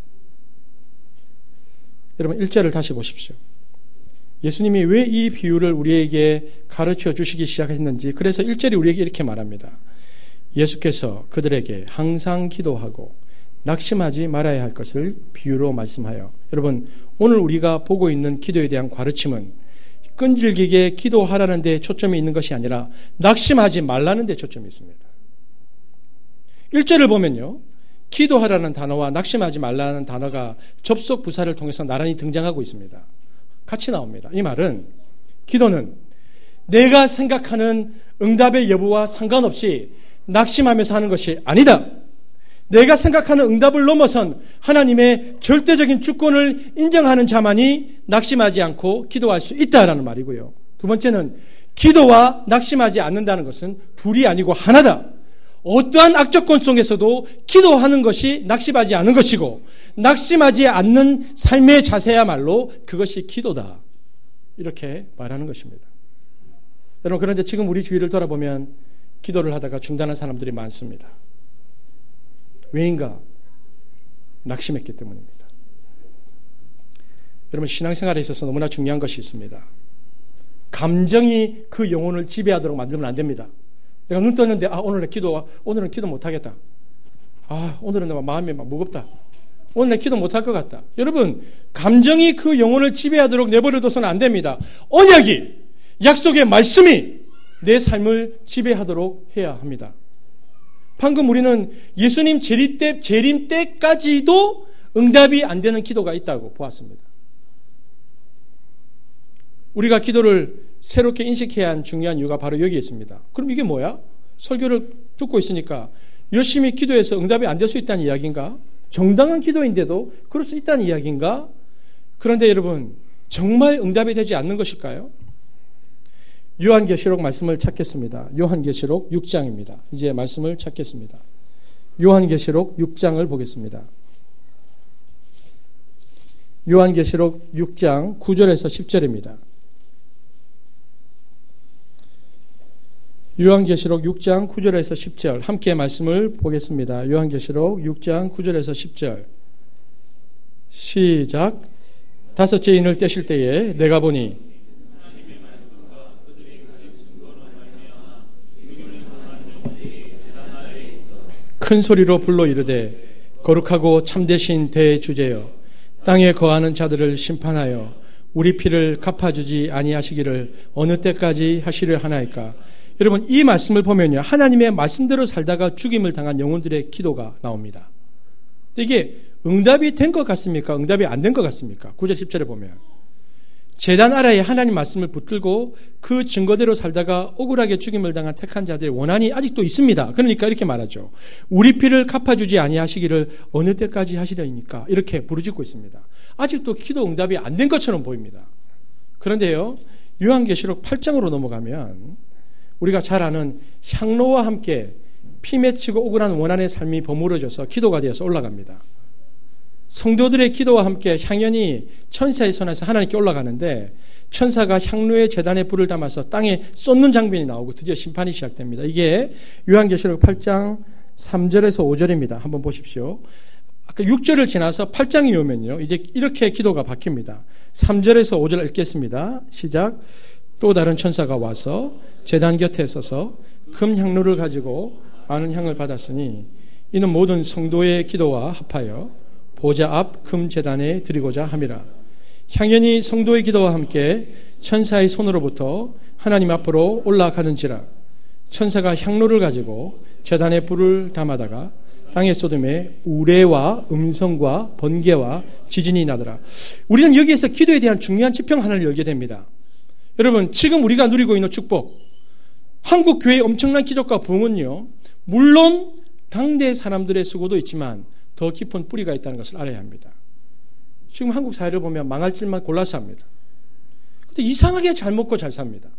여러분 1절을 다시 보십시오. 예수님이 왜 이 비유를 우리에게 가르쳐 주시기 시작했는지, 그래서 1절이 우리에게 이렇게 말합니다. 예수께서 그들에게 항상 기도하고 낙심하지 말아야 할 것을 비유로 말씀하여. 여러분 오늘 우리가 보고 있는 기도에 대한 가르침은 끈질기게 기도하라는 데 초점이 있는 것이 아니라 낙심하지 말라는 데 초점이 있습니다. 1절을 보면요, 기도하라는 단어와 낙심하지 말라는 단어가 접속 부사를 통해서 나란히 등장하고 있습니다. 같이 나옵니다. 이 말은 기도는 내가 생각하는 응답의 여부와 상관없이 낙심하면서 하는 것이 아니다. 내가 생각하는 응답을 넘어선 하나님의 절대적인 주권을 인정하는 자만이 낙심하지 않고 기도할 수 있다라는 말이고요. 두 번째는 기도와 낙심하지 않는다는 것은 둘이 아니고 하나다. 어떠한 악조건 속에서도 기도하는 것이 낙심하지 않는 것이고 낙심하지 않는 삶의 자세야말로 그것이 기도다. 이렇게 말하는 것입니다. 여러분, 그런데 지금 우리 주위를 돌아보면 기도를 하다가 중단한 사람들이 많습니다. 왜인가? 낙심했기 때문입니다. 여러분, 신앙생활에 있어서 너무나 중요한 것이 있습니다. 감정이 그 영혼을 지배하도록 만들면 안 됩니다. 내가 눈 떴는데 오늘은 기도 못하겠다. 오늘은 내 마음이 막 무겁다. 오늘 내 기도 못할 것 같다. 여러분, 감정이 그 영혼을 지배하도록 내버려둬서는 안 됩니다. 언약이, 약속의 말씀이 내 삶을 지배하도록 해야 합니다. 방금 우리는 예수님 재림 때까지도 응답이 안 되는 기도가 있다고 보았습니다. 우리가 기도를 새롭게 인식해야 한 중요한 이유가 바로 여기에 있습니다. 그럼 이게 뭐야? 설교를 듣고 있으니까 열심히 기도해서 응답이 안 될 수 있다는 이야기인가? 정당한 기도인데도 그럴 수 있다는 이야기인가? 그런데 여러분, 정말 응답이 되지 않는 것일까요? 요한계시록 말씀을 찾겠습니다. 요한계시록 6장입니다. 이제 말씀을 찾겠습니다. 요한계시록 6장을 보겠습니다. 요한계시록 6장 9절에서 10절입니다. 요한계시록 6장 9절에서 10절 함께 말씀을 보겠습니다. 요한계시록 6장 9절에서 10절 시작. 다섯째 인을 떼실 때에 내가 보니 큰 소리로 불러 이르되 거룩하고 참되신 대주제여 땅에 거하는 자들을 심판하여 우리 피를 갚아주지 아니하시기를 어느 때까지 하시려 하나이까. 여러분, 이 말씀을 보면요, 하나님의 말씀대로 살다가 죽임을 당한 영혼들의 기도가 나옵니다. 이게 응답이 된 것 같습니까? 응답이 안 된 것 같습니까? 9절 10절에 보면 제단 아래에 하나님 말씀을 붙들고 그 증거대로 살다가 억울하게 죽임을 당한 택한 자들의 원한이 아직도 있습니다. 그러니까 이렇게 말하죠. 우리 피를 갚아주지 아니하시기를 어느 때까지 하시려니까, 이렇게 부르짖고 있습니다. 아직도 기도 응답이 안 된 것처럼 보입니다. 그런데요, 요한계시록 8장으로 넘어가면 우리가 잘 아는 향로와 함께 피 맺히고 억울한 원한의 삶이 버무려져서 기도가 되어서 올라갑니다. 성도들의 기도와 함께 향연이 천사의 손에서 하나님께 올라가는데 천사가 향로의 제단에 불을 담아서 땅에 쏟는 장면이 나오고 드디어 심판이 시작됩니다. 이게 요한계시록 8장 3절에서 5절입니다. 한번 보십시오. 아까 6절을 지나서 8장이 오면요, 이제 이렇게 기도가 바뀝니다. 3절에서 5절 읽겠습니다. 시작. 또 다른 천사가 와서 제단 곁에 서서 금 향로를 가지고 많은 향을 받았으니 이는 모든 성도의 기도와 합하여 보좌 앞 금 제단에 드리고자 함이라. 향연이 성도의 기도와 함께 천사의 손으로부터 하나님 앞으로 올라가는지라. 천사가 향로를 가지고 제단에 불을 담아다가 땅에 쏟음에 우레와 음성과 번개와 지진이 나더라. 우리는 여기에서 기도에 대한 중요한 지평 하나를 열게 됩니다. 여러분, 지금 우리가 누리고 있는 축복, 한국 교회의 엄청난 기적과 부흥은요, 물론 당대 사람들의 수고도 있지만 더 깊은 뿌리가 있다는 것을 알아야 합니다. 지금 한국 사회를 보면 망할 줄만 골라서 합니다. 근데 이상하게 잘 먹고 잘 삽니다.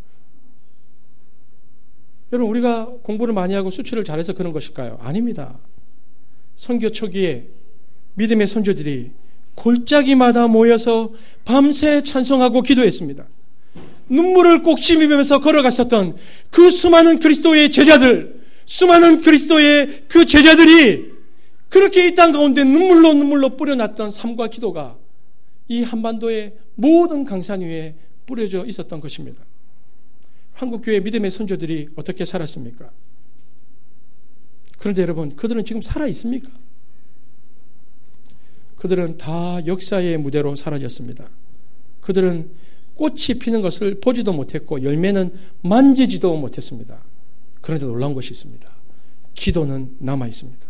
여러분, 우리가 공부를 많이 하고 수출을 잘해서 그런 것일까요? 아닙니다. 선교 초기에 믿음의 선조들이 골짜기마다 모여서 밤새 찬송하고 기도했습니다. 눈물을 꼭 씹으면서 걸어갔었던 그 수많은 그리스도의 제자들, 수많은 그리스도의 그 제자들이 그렇게 이 땅 가운데 눈물로 뿌려놨던 삶과 기도가 이 한반도의 모든 강산 위에 뿌려져 있었던 것입니다. 한국교회 믿음의 선조들이 어떻게 살았습니까? 그런데 여러분, 그들은 지금 살아 있습니까? 그들은 다 역사의 무대로 사라졌습니다. 그들은 꽃이 피는 것을 보지도 못했고 열매는 만지지도 못했습니다. 그런데 놀라운 것이 있습니다. 기도는 남아 있습니다.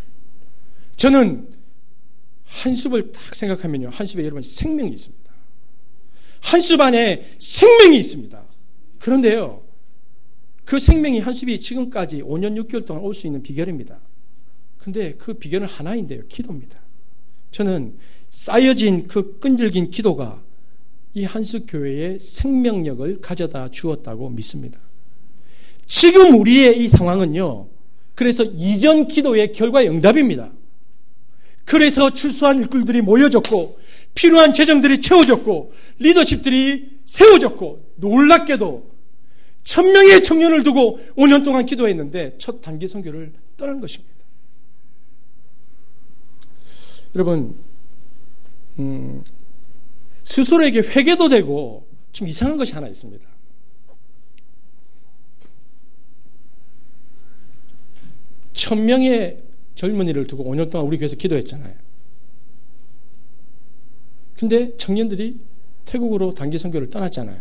저는 한숲을 딱 생각하면요, 한숲에 여러분 생명이 있습니다. 한 숲 안에 생명이 있습니다. 그런데요, 그 생명이 한 숲이 지금까지 5년 6개월 동안 올 수 있는 비결입니다. 근데 그 비결은 하나인데요, 기도입니다. 저는 쌓여진 그 끈질긴 기도가 이 한숲 교회의 생명력을 가져다 주었다고 믿습니다. 지금 우리의 이 상황은요, 그래서 이전 기도의 결과의 응답입니다. 그래서 출소한 일꾼들이 모여졌고, 필요한 재정들이 채워졌고, 리더십들이 세워졌고, 놀랍게도 1000명의 청년을 두고 5년 동안 기도했는데 첫 단기 선교를 떠난 것입니다. 여러분, 스스로에게 회개도 되고 좀 이상한 것이 하나 있습니다. 천명의 젊은이를 두고 5년 동안 우리 교회에서 기도했잖아요. 근데 청년들이 태국으로 단기 선교를 떠났잖아요.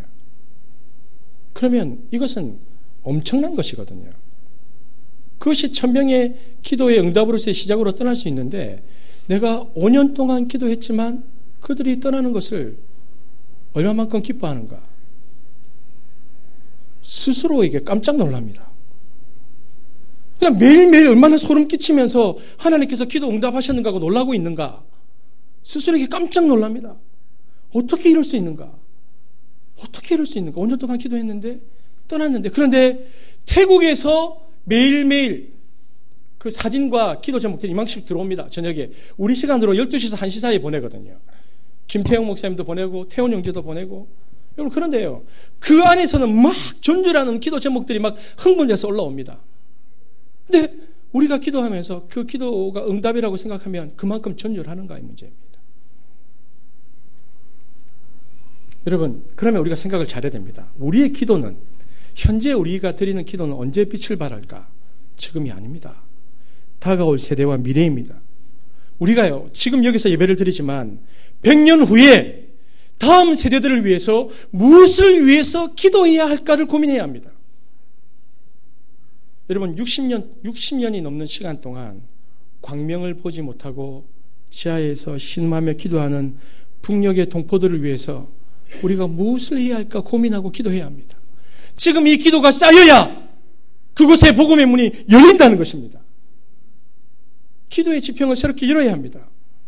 그러면 이것은 엄청난 것이거든요. 그것이 1000명의 기도의 응답으로서의 시작으로 떠날 수 있는데, 내가 5년 동안 기도했지만 그들이 떠나는 것을 얼마만큼 기뻐하는가? 스스로에게 깜짝 놀랍니다. 그냥 매일매일 얼마나 소름 끼치면서 하나님께서 기도 응답하셨는가 하고 놀라고 있는가? 스스로에게 깜짝 놀랍니다. 어떻게 이럴 수 있는가? 어떻게 이럴 수 있는가? 5년 동안 기도했는데 떠났는데. 그런데 태국에서 매일매일 그 사진과 기도 제목들이 이만큼씩 들어옵니다. 저녁에 우리 시간으로 12시에서 1시 사이에 보내거든요. 김태형 목사님도 보내고 태훈 형제도 보내고. 여러분, 그런데요, 그 안에서는 막 존재라는 기도 제목들이 막 흥분돼서 올라옵니다. 근데 우리가 기도하면서 그 기도가 응답이라고 생각하면 그만큼 전율하는가 이 문제입니다. 여러분, 그러면 우리가 생각을 잘해야 됩니다. 우리의 기도는, 현재 우리가 드리는 기도는 언제 빛을 발할까? 지금이 아닙니다. 다가올 세대와 미래입니다. 우리가요, 지금 여기서 예배를 드리지만 100년 후에 다음 세대들을 위해서 무엇을 위해서 기도해야 할까를 고민해야 합니다. 여러분, 60년이 넘는 시간 동안 광명을 보지 못하고 지하에서 신음하며 기도하는 북녘의 동포들을 위해서 우리가 무엇을 해야 할까 고민하고 기도해야 합니다. 지금 이 기도가 쌓여야 그곳에 복음의 문이 열린다는 것입니다. 기도의 지평을 새롭게 열어야 합니다.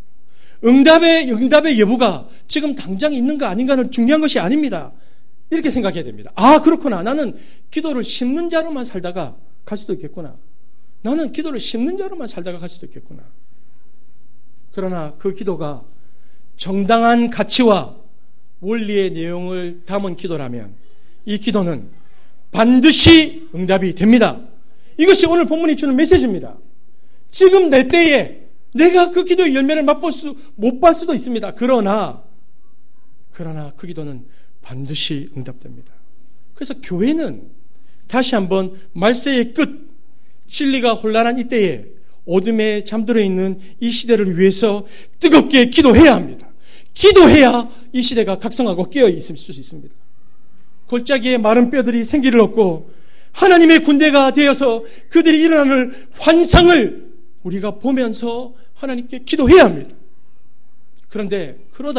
응답의 여부가 지금 당장 있는가 아닌가는 중요한 것이 아닙니다. 이렇게 생각해야 됩니다. 아, 그렇구나. 나는 기도를 심는 자로만 살다가 갈 수도 있겠구나. 나는 기도를 심는 자로만 살다가 갈 수도 있겠구나. 그러나 그 기도가 정당한 가치와 원리의 내용을 담은 기도라면 이 기도는 반드시 응답이 됩니다. 이것이 오늘 본문이 주는 메시지입니다. 지금 내 때에 내가 그 기도의 열매를 못 볼 수도 있습니다. 그러나 그 기도는 반드시 응답됩니다. 그래서 교회는 다시 한번 말세의 끝, 진리가 혼란한 이때에 어둠에 잠들어 있는 이 시대를 위해서 뜨겁게 기도해야 합니다. 기도해야 이 시대가 각성하고 깨어 있을 수 있습니다. 골짜기에 마른 뼈들이 생기를 얻고 하나님의 군대가 되어서 그들이 일어나는 환상을 우리가 보면서 하나님께 기도해야 합니다. 그런데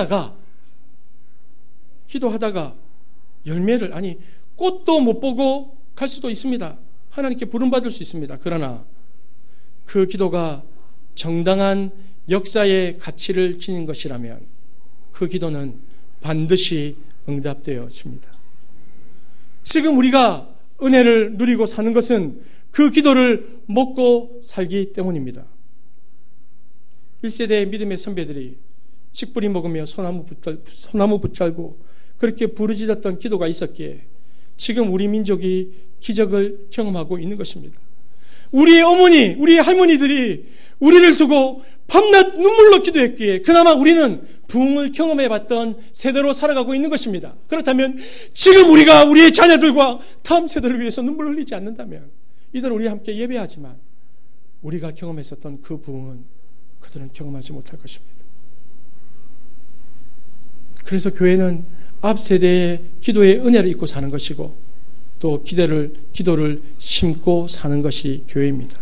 기도하다가 열매를, 꽃도 못 보고 갈 수도 있습니다. 하나님께 부름받을 수 있습니다. 그러나 그 기도가 정당한 역사의 가치를 지닌 것이라면 그 기도는 반드시 응답되어 줍니다. 지금 우리가 은혜를 누리고 사는 것은 그 기도를 먹고 살기 때문입니다. 1세대의 믿음의 선배들이 칡뿌리 먹으며 소나무 붙잡고 그렇게 부르짖었던 기도가 있었기에 지금 우리 민족이 기적을 경험하고 있는 것입니다. 우리의 어머니, 우리의 할머니들이 우리를 두고 밤낮 눈물로 기도했기에 그나마 우리는 부흥을 경험해봤던 세대로 살아가고 있는 것입니다. 그렇다면 지금 우리가 우리의 자녀들과 다음 세대를 위해서 눈물을 흘리지 않는다면 이들 우리 함께 예배하지만 우리가 경험했었던 그 부흥은 그들은 경험하지 못할 것입니다. 그래서 교회는 앞 세대의 기도의 은혜를 잊고 사는 것이고 또 기도를 심고 사는 것이 교회입니다.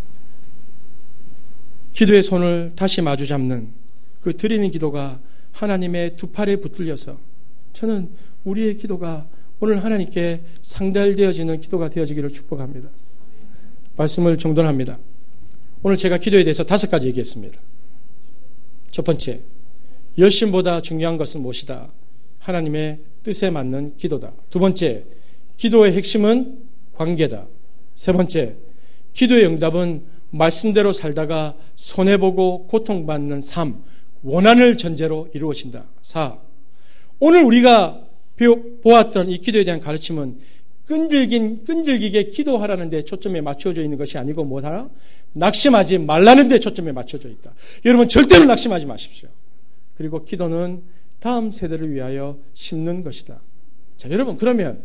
기도의 손을 다시 마주 잡는 그 드리는 기도가 하나님의 두 팔에 붙들려서 저는 우리의 기도가 오늘 하나님께 상달되어지는 기도가 되어지기를 축복합니다. 말씀을 정돈합니다. 오늘 제가 기도에 대해서 5가지 얘기했습니다. 첫 번째, 열심보다 중요한 것은 무엇이다? 하나님의 뜻에 맞는 기도다. 두 번째, 기도의 핵심은 관계다. 세 번째, 기도의 응답은 말씀대로 살다가 손해보고 고통받는 삶, 원한을 전제로 이루어진다. 4. 오늘 우리가 보았던 이 기도에 대한 가르침은 끈질기게 기도하라는 데 초점에 맞춰져 있는 것이 아니고 뭐하라? 낙심하지 말라는 데 초점에 맞춰져 있다. 여러분 절대로 낙심하지 마십시오. 그리고 기도는 다음 세대를 위하여 심는 것이다. 자, 여러분 그러면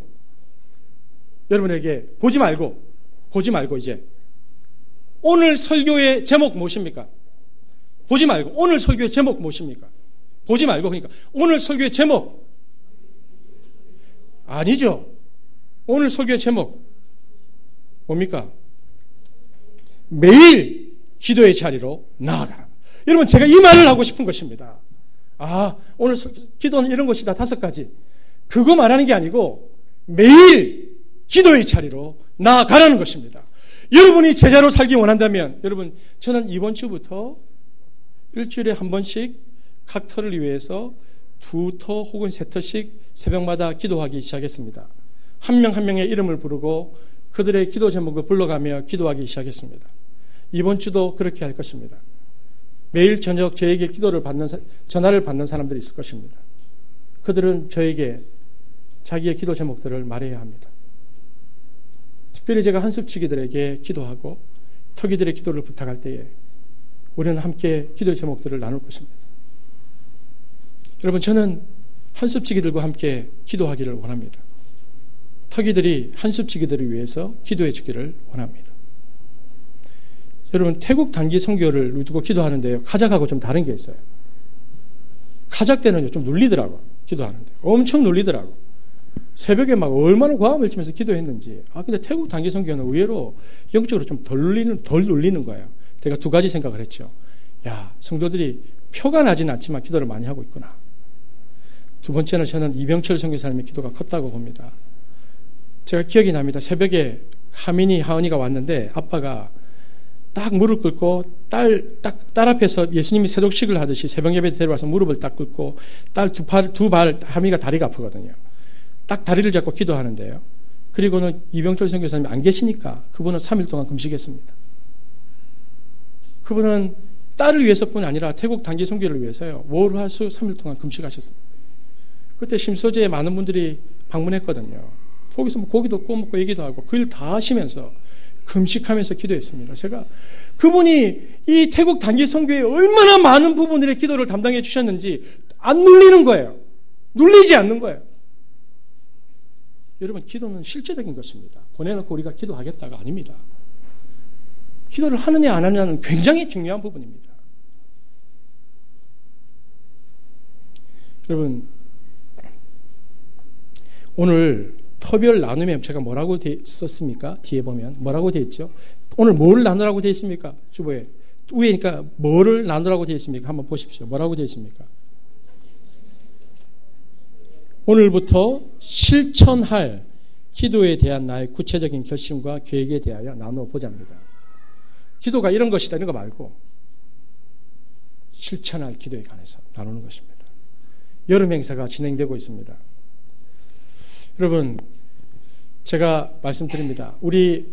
여러분에게 보지 말고 이제 오늘 설교의 제목 무엇입니까? 보지 말고 오늘 설교의 제목 무엇입니까? 보지 말고 그러니까 오늘 설교의 제목 아니죠. 오늘 설교의 제목 뭡니까? 매일 기도의 자리로 나아가라. 여러분 제가 이 말을 하고 싶은 것입니다. 오늘 기도는 이런 것이다. 5가지. 그거 말하는 게 아니고 매일 기도의 자리로 나아가라는 것입니다. 여러분이 제자로 살기 원한다면 여러분 저는 이번 주부터 일주일에 한 번씩 각 터를 위해서 2터 혹은 3터씩 새벽마다 기도하기 시작했습니다. 한 명 한 명의 이름을 부르고 그들의 기도 제목을 불러가며 기도하기 시작했습니다. 이번 주도 그렇게 할 것입니다. 매일 저녁 저에게 전화를 받는 사람들이 있을 것입니다. 그들은 저에게 자기의 기도 제목들을 말해야 합니다. 특별히 제가 한숙치기들에게 기도하고 터기들의 기도를 부탁할 때에 우리는 함께 기도 제목들을 나눌 것입니다. 여러분 저는 한숲치기들과 함께 기도하기를 원합니다. 터기들이 한숲치기들을 위해서 기도해 주기를 원합니다. 여러분 태국 단기 선교를 두고 기도하는데요. 카작하고 좀 다른 게 있어요. 카작 때는요 좀 눌리더라고. 기도하는데 엄청 눌리더라고. 새벽에 막 얼마나 과음을 치면서 기도했는지. 근데 태국 단기 선교는 의외로 영적으로 좀 덜 눌리는 거예요. 제가 2가지 생각을 했죠. 성도들이 표가 나진 않지만 기도를 많이 하고 있구나. 두 번째는 저는 이병철 선교사님의 기도가 컸다고 봅니다. 제가 기억이 납니다. 새벽에 하은이가 왔는데 아빠가 딱 무릎 꿇고 딸 앞에서 예수님이 세독식을 하듯이 새벽 예배 데려와서 무릎을 딱 꿇고 딸 두 발 하은이가 다리가 아프거든요. 딱 다리를 잡고 기도하는데요. 그리고는 이병철 선교사님이 안 계시니까 그분은 3일 동안 금식했습니다. 그분은 딸을 위해서뿐 아니라 태국 단기 선교를 위해서요. 월, 화, 수 3일 동안 금식하셨습니다. 그때 심소재에 많은 분들이 방문했거든요. 거기서 고기도 구워 먹고 얘기도 하고 그 일 다 하시면서 금식하면서 기도했습니다. 제가 그분이 이 태국 단기 선교에 얼마나 많은 부분들의 기도를 담당해 주셨는지 안 눌리는 거예요. 눌리지 않는 거예요. 여러분 기도는 실제적인 것입니다. 보내놓고 우리가 기도하겠다가 아닙니다. 기도를 하느냐 안 하느냐는 굉장히 중요한 부분입니다. 여러분 오늘 터별 나눔에 제가 뭐라고 썼습니까? 뒤에 보면 뭐라고 되어 있죠? 오늘 뭘 나누라고 되어 있습니까? 주보에 위에니까 뭐를 나누라고 되어 있습니까? 한번 보십시오. 뭐라고 되어 있습니까? 오늘부터 실천할 기도에 대한 나의 구체적인 결심과 계획에 대하여 나누어 보자입니다. 기도가 이런 것이다 이런 거 말고 실천할 기도에 관해서 나누는 것입니다. 여름 행사가 진행되고 있습니다. 여러분 제가 말씀드립니다. 우리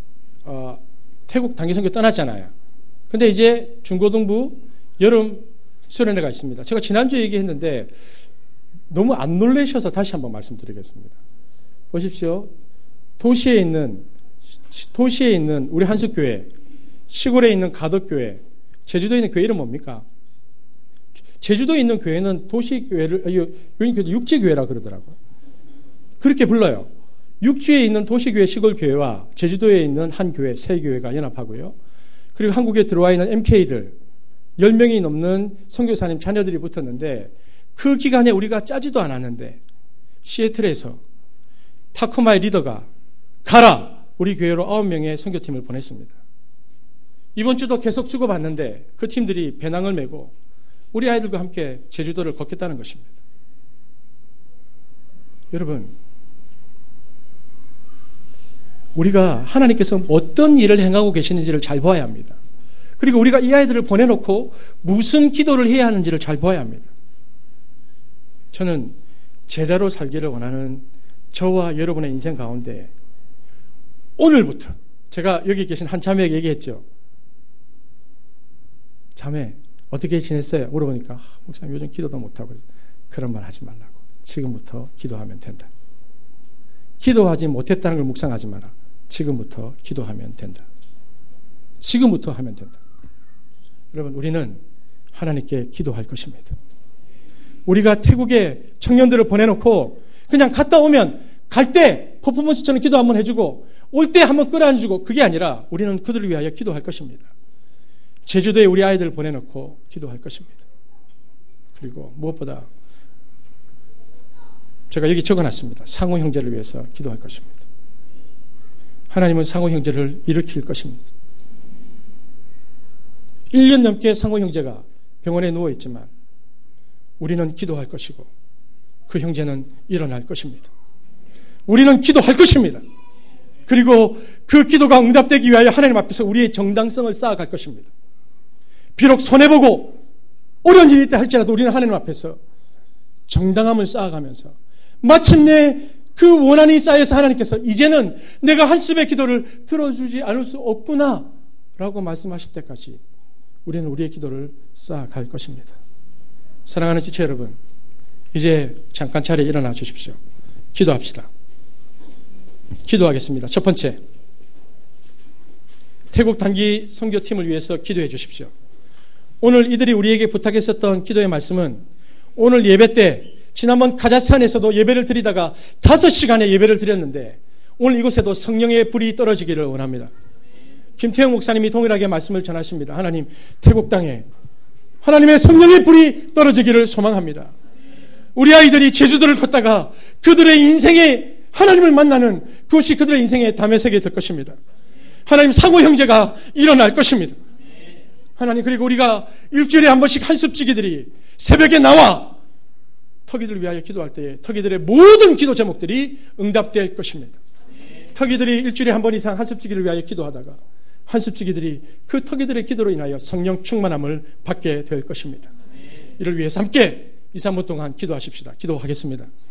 태국 단기 선교 떠났잖아요. 근데 이제 중고등부 여름 수련회가 있습니다. 제가 지난주에 얘기했는데 너무 안 놀라셔서 다시 한번 말씀드리겠습니다. 보십시오. 도시에 있는 우리 한숙교회, 시골에 있는 가덕교회, 제주도에 있는 교회 이름 뭡니까? 제주도에 있는 교회는 도시교회를 육지교회라 그러더라고요. 그렇게 불러요. 육지에 있는 도시교회 시골교회와 제주도에 있는 한 교회, 세 교회가 연합하고요. 그리고 한국에 들어와 있는 MK들 10명이 넘는 선교사님 자녀들이 붙었는데 그 기간에 우리가 짜지도 않았는데 시애틀에서 타코마의 리더가 가라! 우리 교회로 9명의 선교팀을 보냈습니다. 이번 주도 계속 주고받는데 그 팀들이 배낭을 메고 우리 아이들과 함께 제주도를 걷겠다는 것입니다. 여러분, 기도는 실제적인 것입니다. 기도는 하느냐 안 하느냐는 굉장히 중요한 부분입니다. 여러분, 우리가 하나님께서 어떤 일을 행하고 계시는지를 잘 봐야 합니다. 그리고 우리가 이 아이들을 보내놓고 무슨 기도를 해야 하는지를 잘 봐야 합니다. 저는 제대로 살기를 원하는 저와 여러분의 인생 가운데 오늘부터 제가 여기 계신 한 자매에게 얘기했죠. 자매 어떻게 지냈어요? 물어보니까 목사님 요즘 기도도 못하고 그런 말 하지 말라고. 지금부터 기도하면 된다. 기도하지 못했다는 걸 묵상하지 마라. 지금부터 기도하면 된다. 지금부터 하면 된다. 여러분, 우리는 하나님께 기도할 것입니다. 우리가 태국에 청년들을 보내놓고 그냥 갔다 오면 갈 때 퍼포먼스처럼 기도 한번 해주고 올 때 한번 끌어안아주고 그게 아니라 우리는 그들을 위하여 기도할 것입니다. 제주도에 우리 아이들을 보내놓고 기도할 것입니다. 그리고 무엇보다 제가 여기 적어놨습니다. 상호 형제를 위해서 기도할 것입니다. 하나님은 상호 형제를 일으킬 것입니다. 1년 넘게 상호 형제가 병원에 누워있지만 우리는 기도할 것이고 그 형제는 일어날 것입니다. 우리는 기도할 것입니다. 그리고 그 기도가 응답되기 위하여 하나님 앞에서 우리의 정당성을 쌓아갈 것입니다. 비록 손해보고 어려운 일이 있다 할지라도 우리는 하나님 앞에서 정당함을 쌓아가면서 마침내 그 원한이 쌓여서 하나님께서 이제는 내가 한숨의 기도를 들어주지 않을 수 없구나 라고 말씀하실 때까지 우리는 우리의 기도를 쌓아갈 것입니다. 사랑하는 지체 여러분, 이제 잠깐 자리에 일어나 주십시오. 기도합시다. 기도하겠습니다. 첫 번째, 태국 단기 선교팀을 위해서 기도해 주십시오. 오늘 이들이 우리에게 부탁했었던 기도의 말씀은 오늘 예배 때 지난번 카자흐스탄에서도 예배를 드리다가 5시간의 예배를 드렸는데 오늘 이곳에도 성령의 불이 떨어지기를 원합니다. 김태형 목사님이 동일하게 말씀을 전하십니다. 하나님, 태국 땅에 하나님의 성령의 불이 떨어지기를 소망합니다. 우리 아이들이 제주도를 걷다가 그들의 인생에 하나님을 만나는 그것이 그들의 인생의 담의 색이 될 것입니다. 하나님, 상호 형제가 일어날 것입니다. 하나님, 그리고 우리가 일주일에 한 번씩 한습지기들이 새벽에 나와 터기들을 위하여 기도할 때에 터기들의 모든 기도 제목들이 응답될 것입니다. 터기들이 일주일에 한 번 이상 한습지기를 위하여 기도하다가 한습지기들이 그 터기들의 기도로 인하여 성령 충만함을 받게 될 것입니다. 이를 위해서 함께 2, 3분 동안 기도하십시다. 기도하겠습니다.